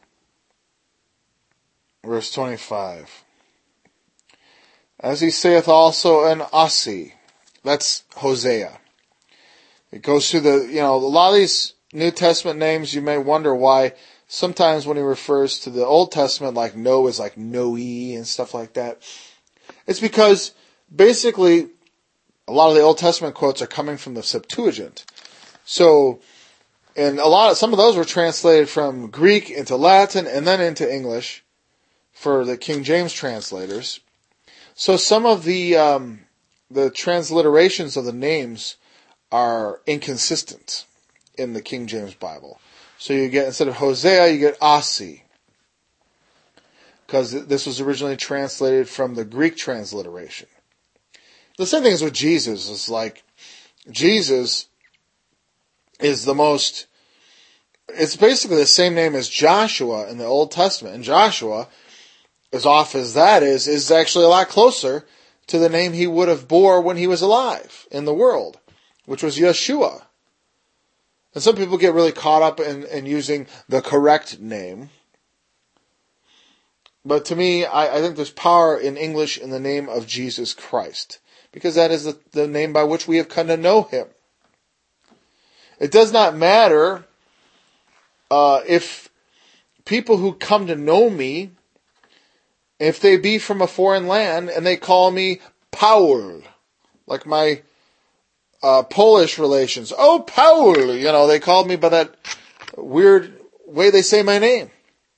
Speaker 1: Verse twenty-five. As he saith also in Ossi. That's Hosea. It goes through the, you know, a lot of these New Testament names, you may wonder why sometimes when he refers to the Old Testament, like Noah is like Noe and stuff like that. It's because basically a lot of the Old Testament quotes are coming from the Septuagint. So, and a lot of, some of those were translated from Greek into Latin and then into English for the King James translators. So some of the, um, the transliterations of the names are inconsistent in the King James Bible. So you get, instead of Hosea, you get Ossi. Because this was originally translated from the Greek transliteration. The same thing is with Jesus. It's like, Jesus is the most, it's basically the same name as Joshua in the Old Testament. And Joshua, as off as that is, is actually a lot closer to the name he would have bore when he was alive in the world, which was Yeshua. And some people get really caught up in, in using the correct name. But to me, I, I think there's power in English in the name of Jesus Christ, because that is the, the name by which we have come to know him. It does not matter uh, if people who come to know me, if they be from a foreign land and they call me Paul, like my uh, Polish relations. Oh, Paul! You know, they called me by that weird way they say my name.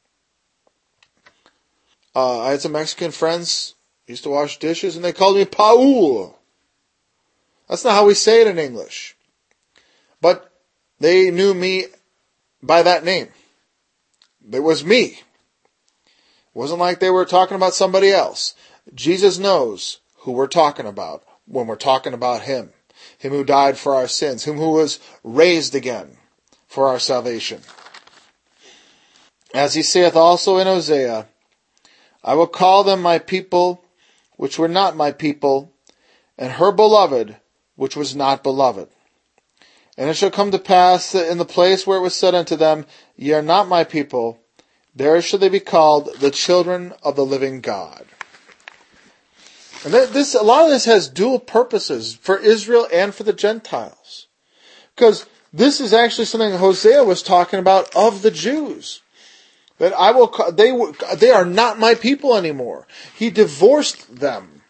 Speaker 1: Uh, I had some Mexican friends, used to wash dishes, and they called me Paul. That's not how we say it in English. But they knew me by that name. It was me. It wasn't like they were talking about somebody else. Jesus knows who we're talking about when we're talking about him. Him who died for our sins. Him who was raised again for our salvation. As he saith also in Hosea, I will call them my people, which were not my people, and her beloved, which was not beloved. And it shall come to pass that in the place where it was said unto them, Ye are not my people, there shall they be called the children of the living God. And this, a lot of this has dual purposes for Israel and for the Gentiles. Because this is actually something Hosea was talking about of the Jews. That I will, they, they are not my people anymore. He divorced them.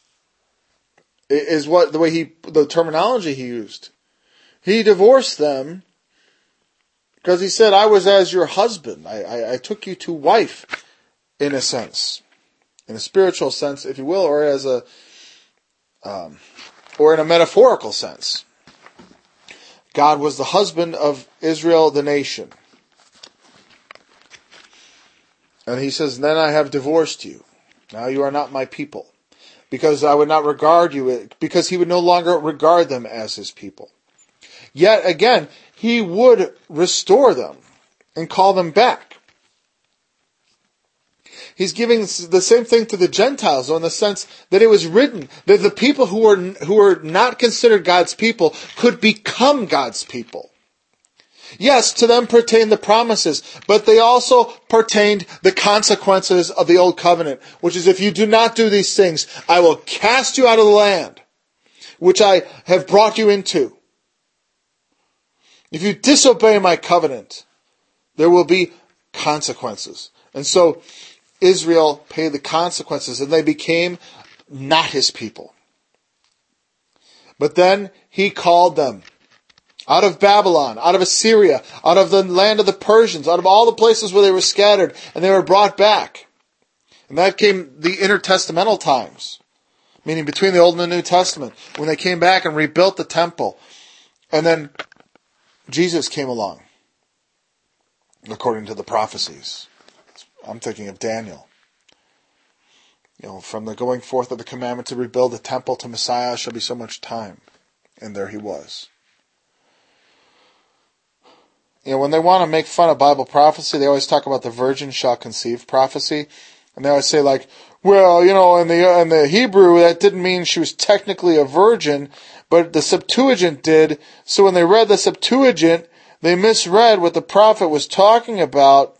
Speaker 1: Is what, the way he, the terminology he used. He divorced them because he said, I was as your husband. I, I, I took you to wife, in a sense. In a spiritual sense, if you will, or as a, um, or in a metaphorical sense. God was the husband of Israel, the nation. And he says, then I have divorced you. Now you are not my people. Because I would not regard you, because he would no longer regard them as his people. Yet again, he would restore them and call them back. He's giving the same thing to the Gentiles, though, in the sense that it was written that the people who were, who were not considered God's people could become God's people. Yes, to them pertain the promises, but they also pertained the consequences of the old covenant, which is if you do not do these things, I will cast you out of the land, which I have brought you into. If you disobey my covenant, there will be consequences. And so Israel paid the consequences, and they became not his people. But then he called them out of Babylon, out of Assyria, out of the land of the Persians, out of all the places where they were scattered, and they were brought back. And that came the intertestamental times, meaning between the Old and the New Testament, when they came back and rebuilt the temple. And then Jesus came along, according to the prophecies. I'm thinking of Daniel. You know, from the going forth of the commandment to rebuild the temple to Messiah shall be so much time. And there he was. You know, when they want to make fun of Bible prophecy, they always talk about the virgin shall conceive prophecy. And they always say like, well, you know, in the, in the Hebrew, that didn't mean she was technically a virgin, but the Septuagint did. So when they read the Septuagint, they misread what the prophet was talking about.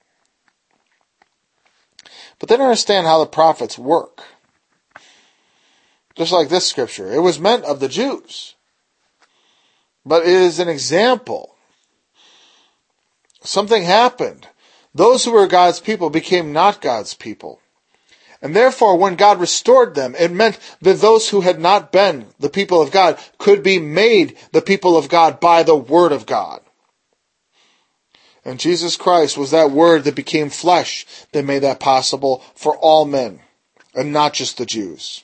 Speaker 1: But they don't understand how the prophets work. Just like this scripture. It was meant of the Jews. But it is an example. Something happened. Those who were God's people became not God's people. And therefore, when God restored them, it meant that those who had not been the people of God could be made the people of God by the Word of God. And Jesus Christ was that Word that became flesh that made that possible for all men, and not just the Jews.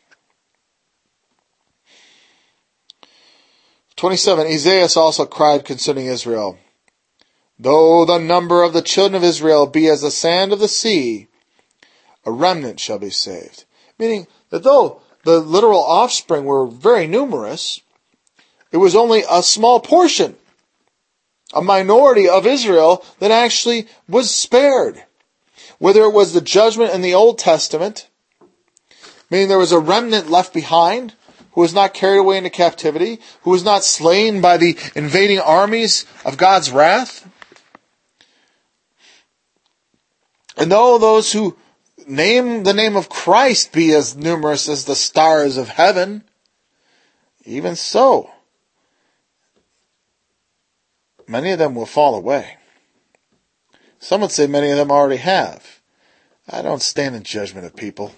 Speaker 1: twenty-seven, Esaias also cried concerning Israel, though the number of the children of Israel be as the sand of the sea, a remnant shall be saved. Meaning that though the literal offspring were very numerous, it was only a small portion, a minority of Israel that actually was spared. Whether it was the judgment in the Old Testament, meaning there was a remnant left behind, who was not carried away into captivity, who was not slain by the invading armies of God's wrath. And though those who name the name of Christ be as numerous as the stars of heaven, even so, many of them will fall away. Some would say many of them already have. I don't stand in judgment of people.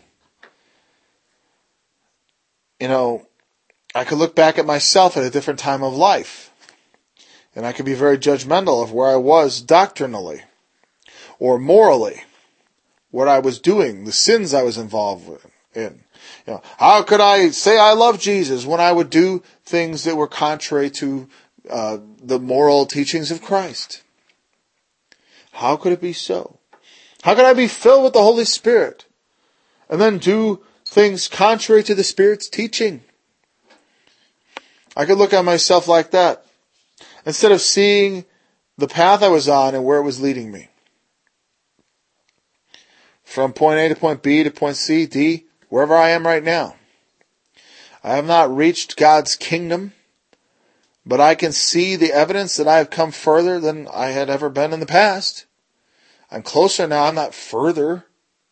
Speaker 1: You know, I could look back at myself at a different time of life, and I could be very judgmental of where I was doctrinally or morally, what I was doing, the sins I was involved in. You know, how could I say I love Jesus when I would do things that were contrary to uh, the moral teachings of Christ? How could it be so? How could I be filled with the Holy Spirit and then do things contrary to the Spirit's teaching? I could look at myself like that instead of seeing the path I was on and where it was leading me. From point A to point B to point C, D, wherever I am right now. I have not reached God's kingdom, but I can see the evidence that I have come further than I had ever been in the past. I'm closer now, I'm not further.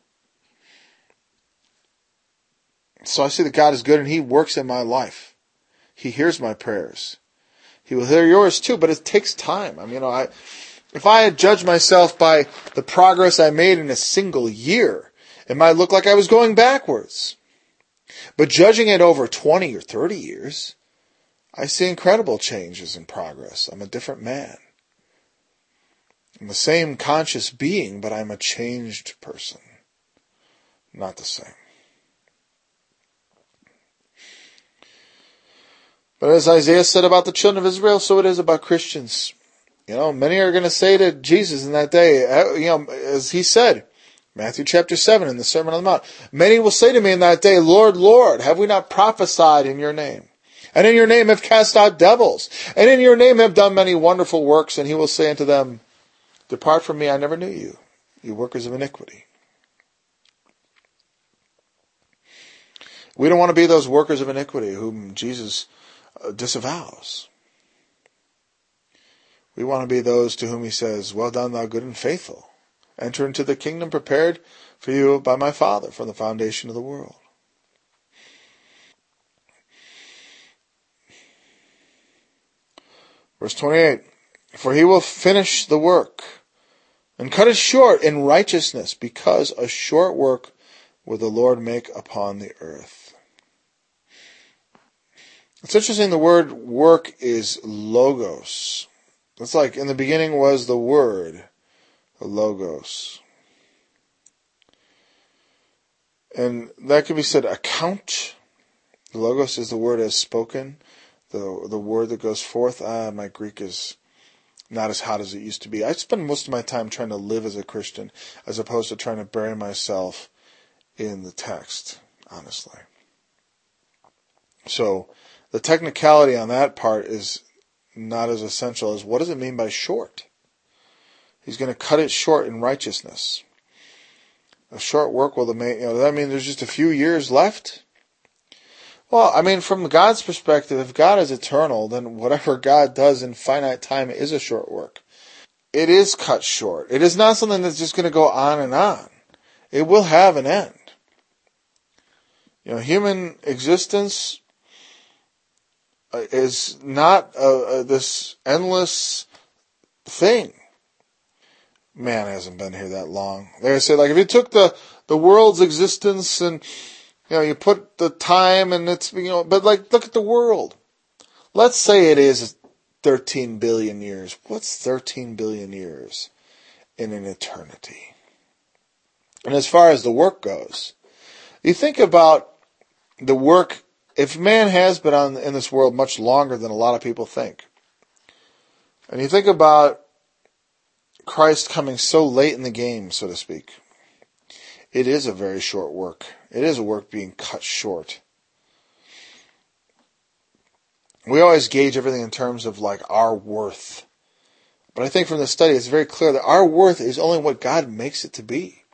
Speaker 1: So I see that God is good and He works in my life. He hears my prayers. He will hear yours too, but it takes time. I mean, you know, I, if I had judged myself by the progress I made in a single year, it might look like I was going backwards. But judging it over twenty or thirty years, I see incredible changes in progress. I'm a different man. I'm the same conscious being, but I'm a changed person. Not the same. But as Isaiah said about the children of Israel, so it is about Christians. You know, many are going to say to Jesus in that day, you know, as he said, Matthew chapter seven in the Sermon on the Mount, many will say to me in that day, Lord, Lord, have we not prophesied in your name? And in your name have cast out devils, and in your name have done many wonderful works. And he will say unto them, depart from me, I never knew you, you workers of iniquity. We don't want to be those workers of iniquity whom Jesus disavows. We want to be those to whom he says, well done, thou good and faithful. Enter into the kingdom prepared for you by my Father from the foundation of the world. Verse twenty-eight, for he will finish the work and cut it short in righteousness, because a short work will the Lord make upon the earth. It's interesting, the word work is logos. It's like in the beginning was the word, the logos. And that can be said account. The logos is the word as spoken, the the word that goes forth. Ah, my Greek is not as hot as it used to be. I spend most of my time trying to live as a Christian as opposed to trying to bury myself in the text, honestly. So the technicality on that part is not as essential as what does it mean by short? He's going to cut it short in righteousness. A short work will the make, you know, does that mean there's just a few years left? Well, I mean, from God's perspective, if God is eternal, then whatever God does in finite time is a short work. It is cut short. It is not something that's just going to go on and on. It will have an end. You know, human existence is not uh, uh, this endless thing. Man hasn't been here that long. Like I said, like if you took the, the world's existence and, you know, you put the time and it's, you know, but like, look at the world. Let's say it is thirteen billion years. What's thirteen billion years in an eternity? And as far as the work goes, you think about the work, if man has been on in this world much longer than a lot of people think, and you think about Christ coming so late in the game, so to speak, it is a very short work. It is a work being cut short. We always gauge everything in terms of like our worth. But I think from the study it's very clear that our worth is only what God makes it to be.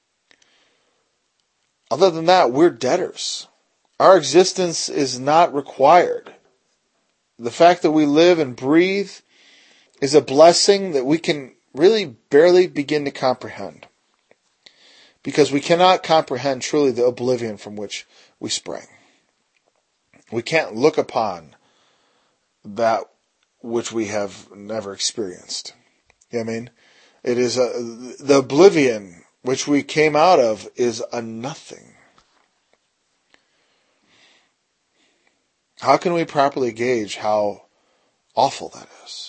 Speaker 1: Other than that, we're debtors. Our existence is not required. The fact that we live and breathe is a blessing that we can really barely begin to comprehend. because we cannot comprehend truly the oblivion from which we sprang. We can't look upon that which we have never experienced. You know what I mean? It is a, the oblivion which we came out of is a nothing. How can we properly gauge how awful that is?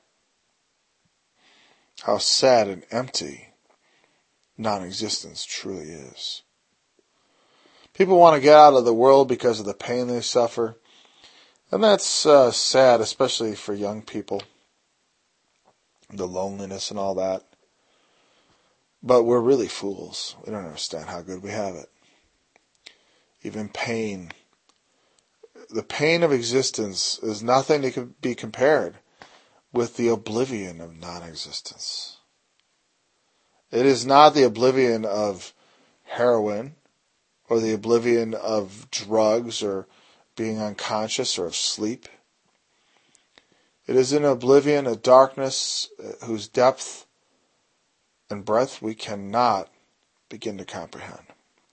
Speaker 1: How sad and empty non-existence truly is. People want to get out of the world because of the pain they suffer. And that's uh, sad, especially for young people. The loneliness and all that. But we're really fools. We don't understand how good we have it. Even pain. The pain of existence is nothing that can be compared with the oblivion of non-existence. It is not the oblivion of heroin or the oblivion of drugs or being unconscious or of sleep. It is an oblivion, a darkness whose depth and breadth we cannot begin to comprehend.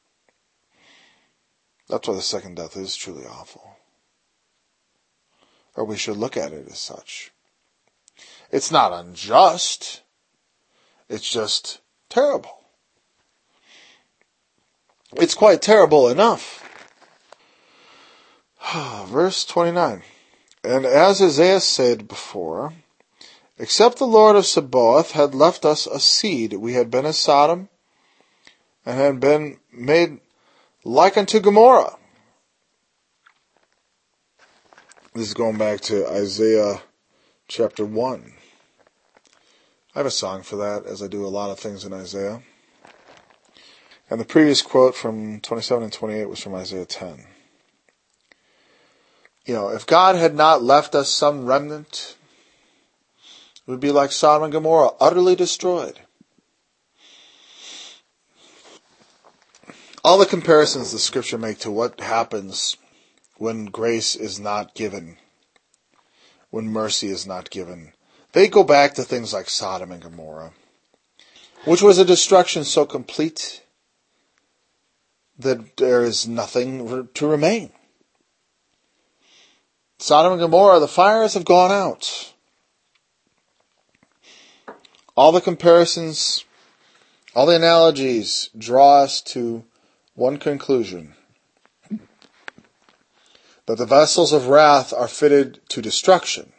Speaker 1: That's why the second death is truly awful. Or we should look at it as such. It's not unjust. It's just terrible. It's quite terrible enough. Verse twenty-nine. And as Isaiah said before, except the Lord of Sabaoth had left us a seed, we had been as Sodom, and had been made like unto Gomorrah. This is going back to Isaiah chapter one. I have a song for that, as I do a lot of things in Isaiah. And the previous quote from twenty-seven and twenty-eight was from Isaiah ten. You know, if God had not left us some remnant, it would be like Sodom and Gomorrah, utterly destroyed. All the comparisons the Scripture make to what happens when grace is not given, when mercy is not given, they go back to things like Sodom and Gomorrah, which was a destruction so complete that there is nothing to remain. Sodom and Gomorrah, the fires have gone out. All the comparisons, all the analogies draw us to one conclusion: that the vessels of wrath are fitted to destruction.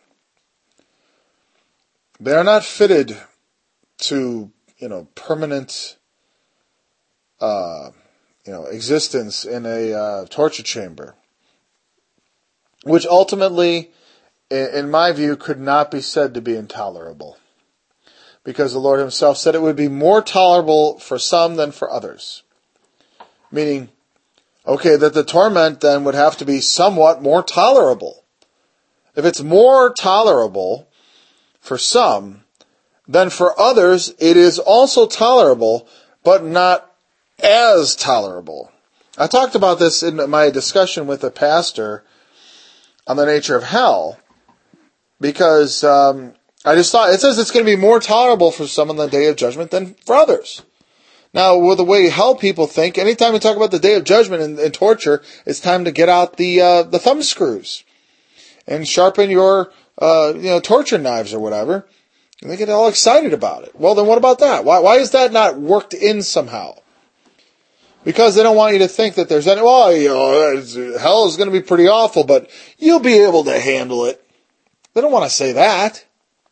Speaker 1: They are not fitted to, you know, permanent, uh, you know, existence in a uh, torture chamber, which ultimately, in my view, could not be said to be intolerable, because the Lord Himself said it would be more tolerable for some than for others. Meaning, okay, that the torment then would have to be somewhat more tolerable. If it's more tolerable for some, then for others it is also tolerable, but not as tolerable. I talked about this in my discussion with a pastor on the nature of hell, because um, I just thought, it says it's going to be more tolerable for some on the day of judgment than for others. Now, with the way hell people think, anytime we talk about the day of judgment and, and torture, it's time to get out the uh, the thumb screws and sharpen your uh, you know torture knives or whatever. And they get all excited about it. Well, then what about that? Why why is that not worked in somehow? Because they don't want you to think that there's any, well, you know, hell is going to be pretty awful, but you'll be able to handle it. They don't want to say that.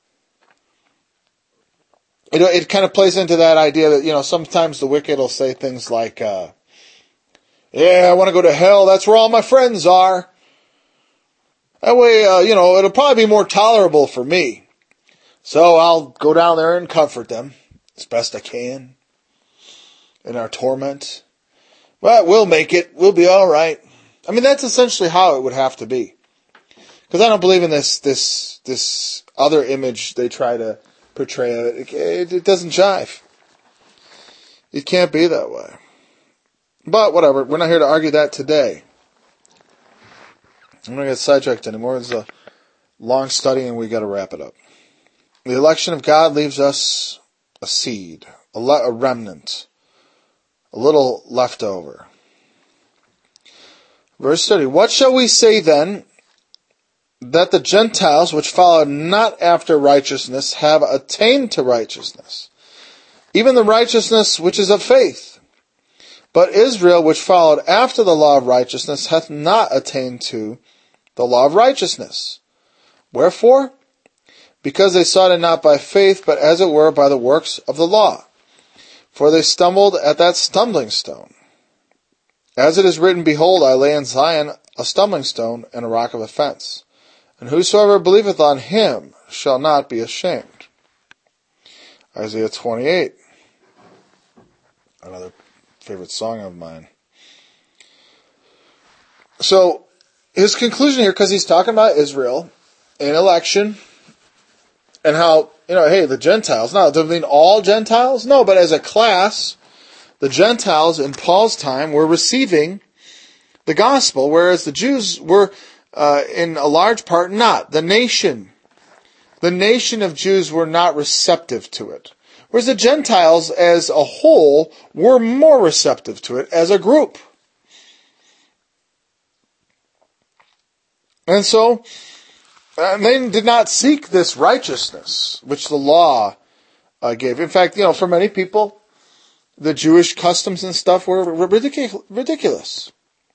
Speaker 1: You know, it kind of plays into that idea that, you know, sometimes the wicked will say things like, uh, yeah, I want to go to hell. That's where all my friends are. That way, uh, you know, it'll probably be more tolerable for me. So I'll go down there and comfort them as best I can in our torment. But we'll make it. We'll be all right. I mean, that's essentially how it would have to be. Because I don't believe in this this this other image they try to portray of it. It, it doesn't jive. It can't be that way. But whatever. We're not here to argue that today. I'm not going to get sidetracked anymore. It's a long study and we got to wrap it up. The election of God leaves us a seed, a, le- a remnant, a little left over. Verse thirty, what shall we say then? That the Gentiles, which followed not after righteousness, have attained to righteousness, even the righteousness which is of faith. But Israel, which followed after the law of righteousness, hath not attained to the law of righteousness. Wherefore? Because they sought it not by faith, but as it were by the works of the law. For they stumbled at that stumbling stone. As it is written, behold, I lay in Zion a stumbling stone and a rock of offense. And whosoever believeth on him shall not be ashamed. Isaiah twenty-eight. Another favorite song of mine. So, his conclusion here, because he's talking about Israel and election, and how, you know, hey, the Gentiles, now, does it mean all Gentiles? No, but as a class, the Gentiles in Paul's time were receiving the gospel, whereas the Jews were, uh, in a large part, not. The nation, the nation of Jews were not receptive to it. Whereas the Gentiles as a whole were more receptive to it as a group. And so, uh, they did not seek this righteousness, which the law uh, gave. In fact, you know, for many people, the Jewish customs and stuff were ridic- ridiculous.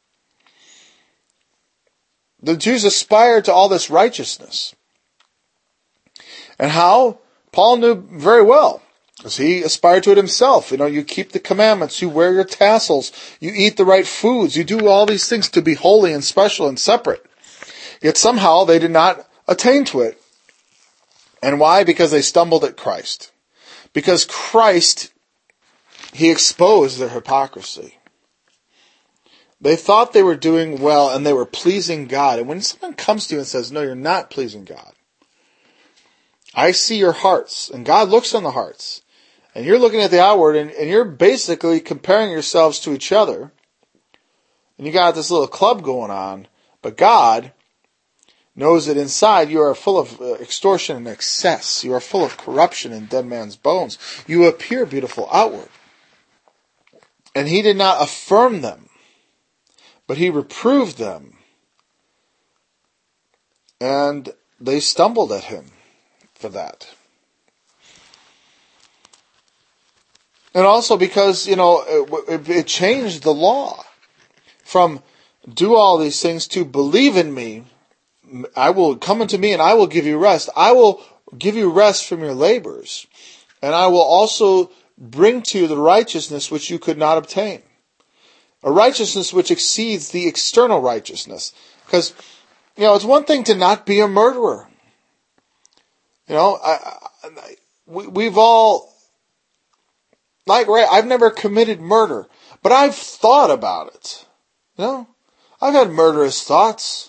Speaker 1: The Jews aspired to all this righteousness. And how? Paul knew very well, because he aspired to it himself. You know, you keep the commandments, you wear your tassels, you eat the right foods, you do all these things to be holy and special and separate. Yet somehow they did not attain to it. And why? Because they stumbled at Christ. Because Christ, he exposed their hypocrisy. They thought they were doing well and they were pleasing God. And when someone comes to you and says, no, you're not pleasing God, I see your hearts, and God looks on the hearts, and you're looking at the outward, and, and you're basically comparing yourselves to each other, and you got this little club going on, but God knows that inside you are full of uh, extortion and excess. You are full of corruption and dead man's bones. You appear beautiful outward. And he did not affirm them, but he reproved them. And they stumbled at him for that. And also because, you know, it, it changed the law from do all these things to believe in me. I will come unto me and I will give you rest. I will give you rest from your labors. And I will also bring to you the righteousness which you could not obtain. A righteousness which exceeds the external righteousness. Because, you know, it's one thing to not be a murderer. You know, I, I, we, we've all, like, right, I've never committed murder, but I've thought about it. You know, I've had murderous thoughts.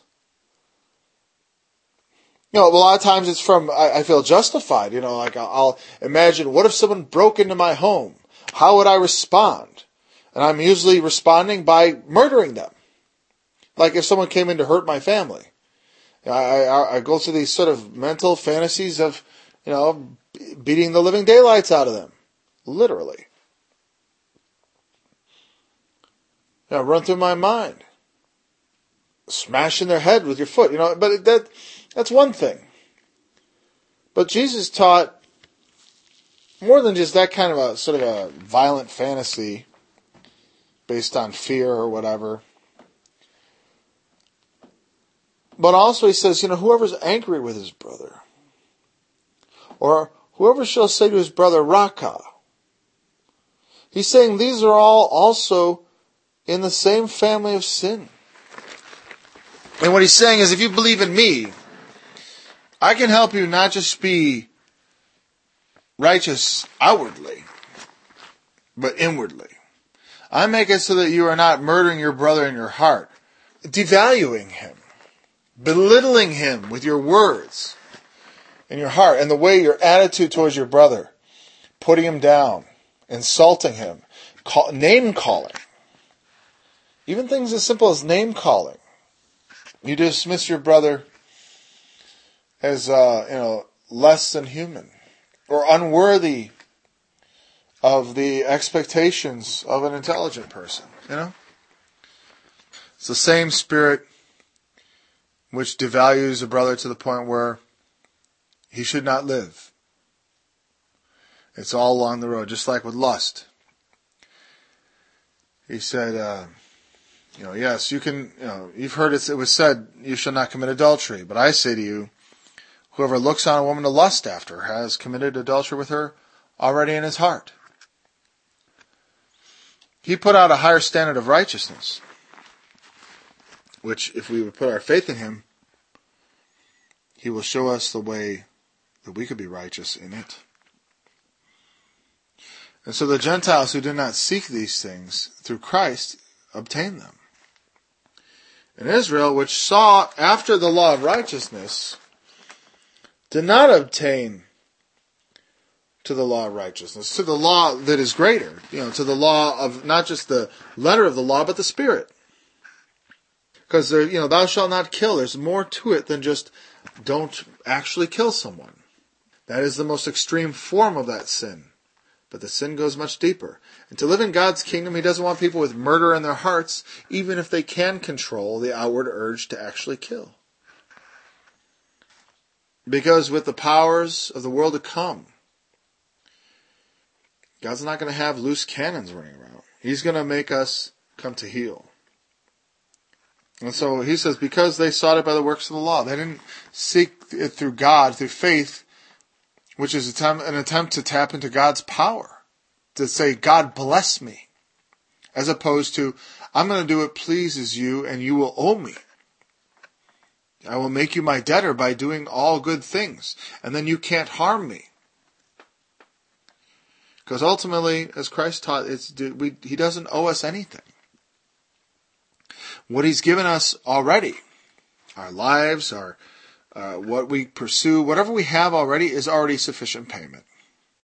Speaker 1: You know, a lot of times it's from, I, I feel justified, you know, like I'll, I'll imagine, what if someone broke into my home? How would I respond? And I'm usually responding by murdering them. Like if someone came in to hurt my family. I, I, I go through these sort of mental fantasies of, you know, beating the living daylights out of them. Literally. You know, run through my mind. Smashing their head with your foot, you know, but that, that's one thing. But Jesus taught more than just that kind of a sort of a violent fantasy based on fear or whatever. But also he says, you know, whoever's angry with his brother, or whoever shall say to his brother, Raka, he's saying these are all also in the same family of sin. And what he's saying is, if you believe in me, I can help you not just be righteous outwardly, but inwardly. I make it so that you are not murdering your brother in your heart, devaluing him, belittling him with your words in your heart, and the way your attitude towards your brother, putting him down, insulting him, call, name calling. Even things as simple as name calling. You dismiss your brother as, uh, you know, less than human or unworthy of the expectations of an intelligent person. You know? It's the same spirit which devalues a brother to the point where he should not live. It's all along the road, just like with lust. He said, uh, you know, yes, you can, you know, you've heard it, it was said, you shall not commit adultery. But I say to you, whoever looks on a woman to lust after her has committed adultery with her already in his heart. He put out a higher standard of righteousness, which, if we would put our faith in him, he will show us the way that we could be righteous in it. And so the Gentiles who did not seek these things through Christ obtained them. And Israel, which saw after the law of righteousness, did not obtain to the law of righteousness, to the law that is greater, you know, to the law of not just the letter of the law, but the spirit. Because there, you know, thou shalt not kill. There's more to it than just don't actually kill someone. That is the most extreme form of that sin. But the sin goes much deeper. And to live in God's kingdom, he doesn't want people with murder in their hearts, even if they can control the outward urge to actually kill. Because with the powers of the world to come, God's not going to have loose cannons running around. He's going to make us come to heel. And so he says, because they sought it by the works of the law, they didn't seek it through God, through faith, which is an attempt to tap into God's power, to say, God bless me, as opposed to, I'm going to do what pleases you and you will owe me. I will make you my debtor by doing all good things, and then you can't harm me. Because ultimately, as Christ taught, it's, we, he doesn't owe us anything. What he's given us already, our lives, our uh, what we pursue, whatever we have already is already sufficient payment.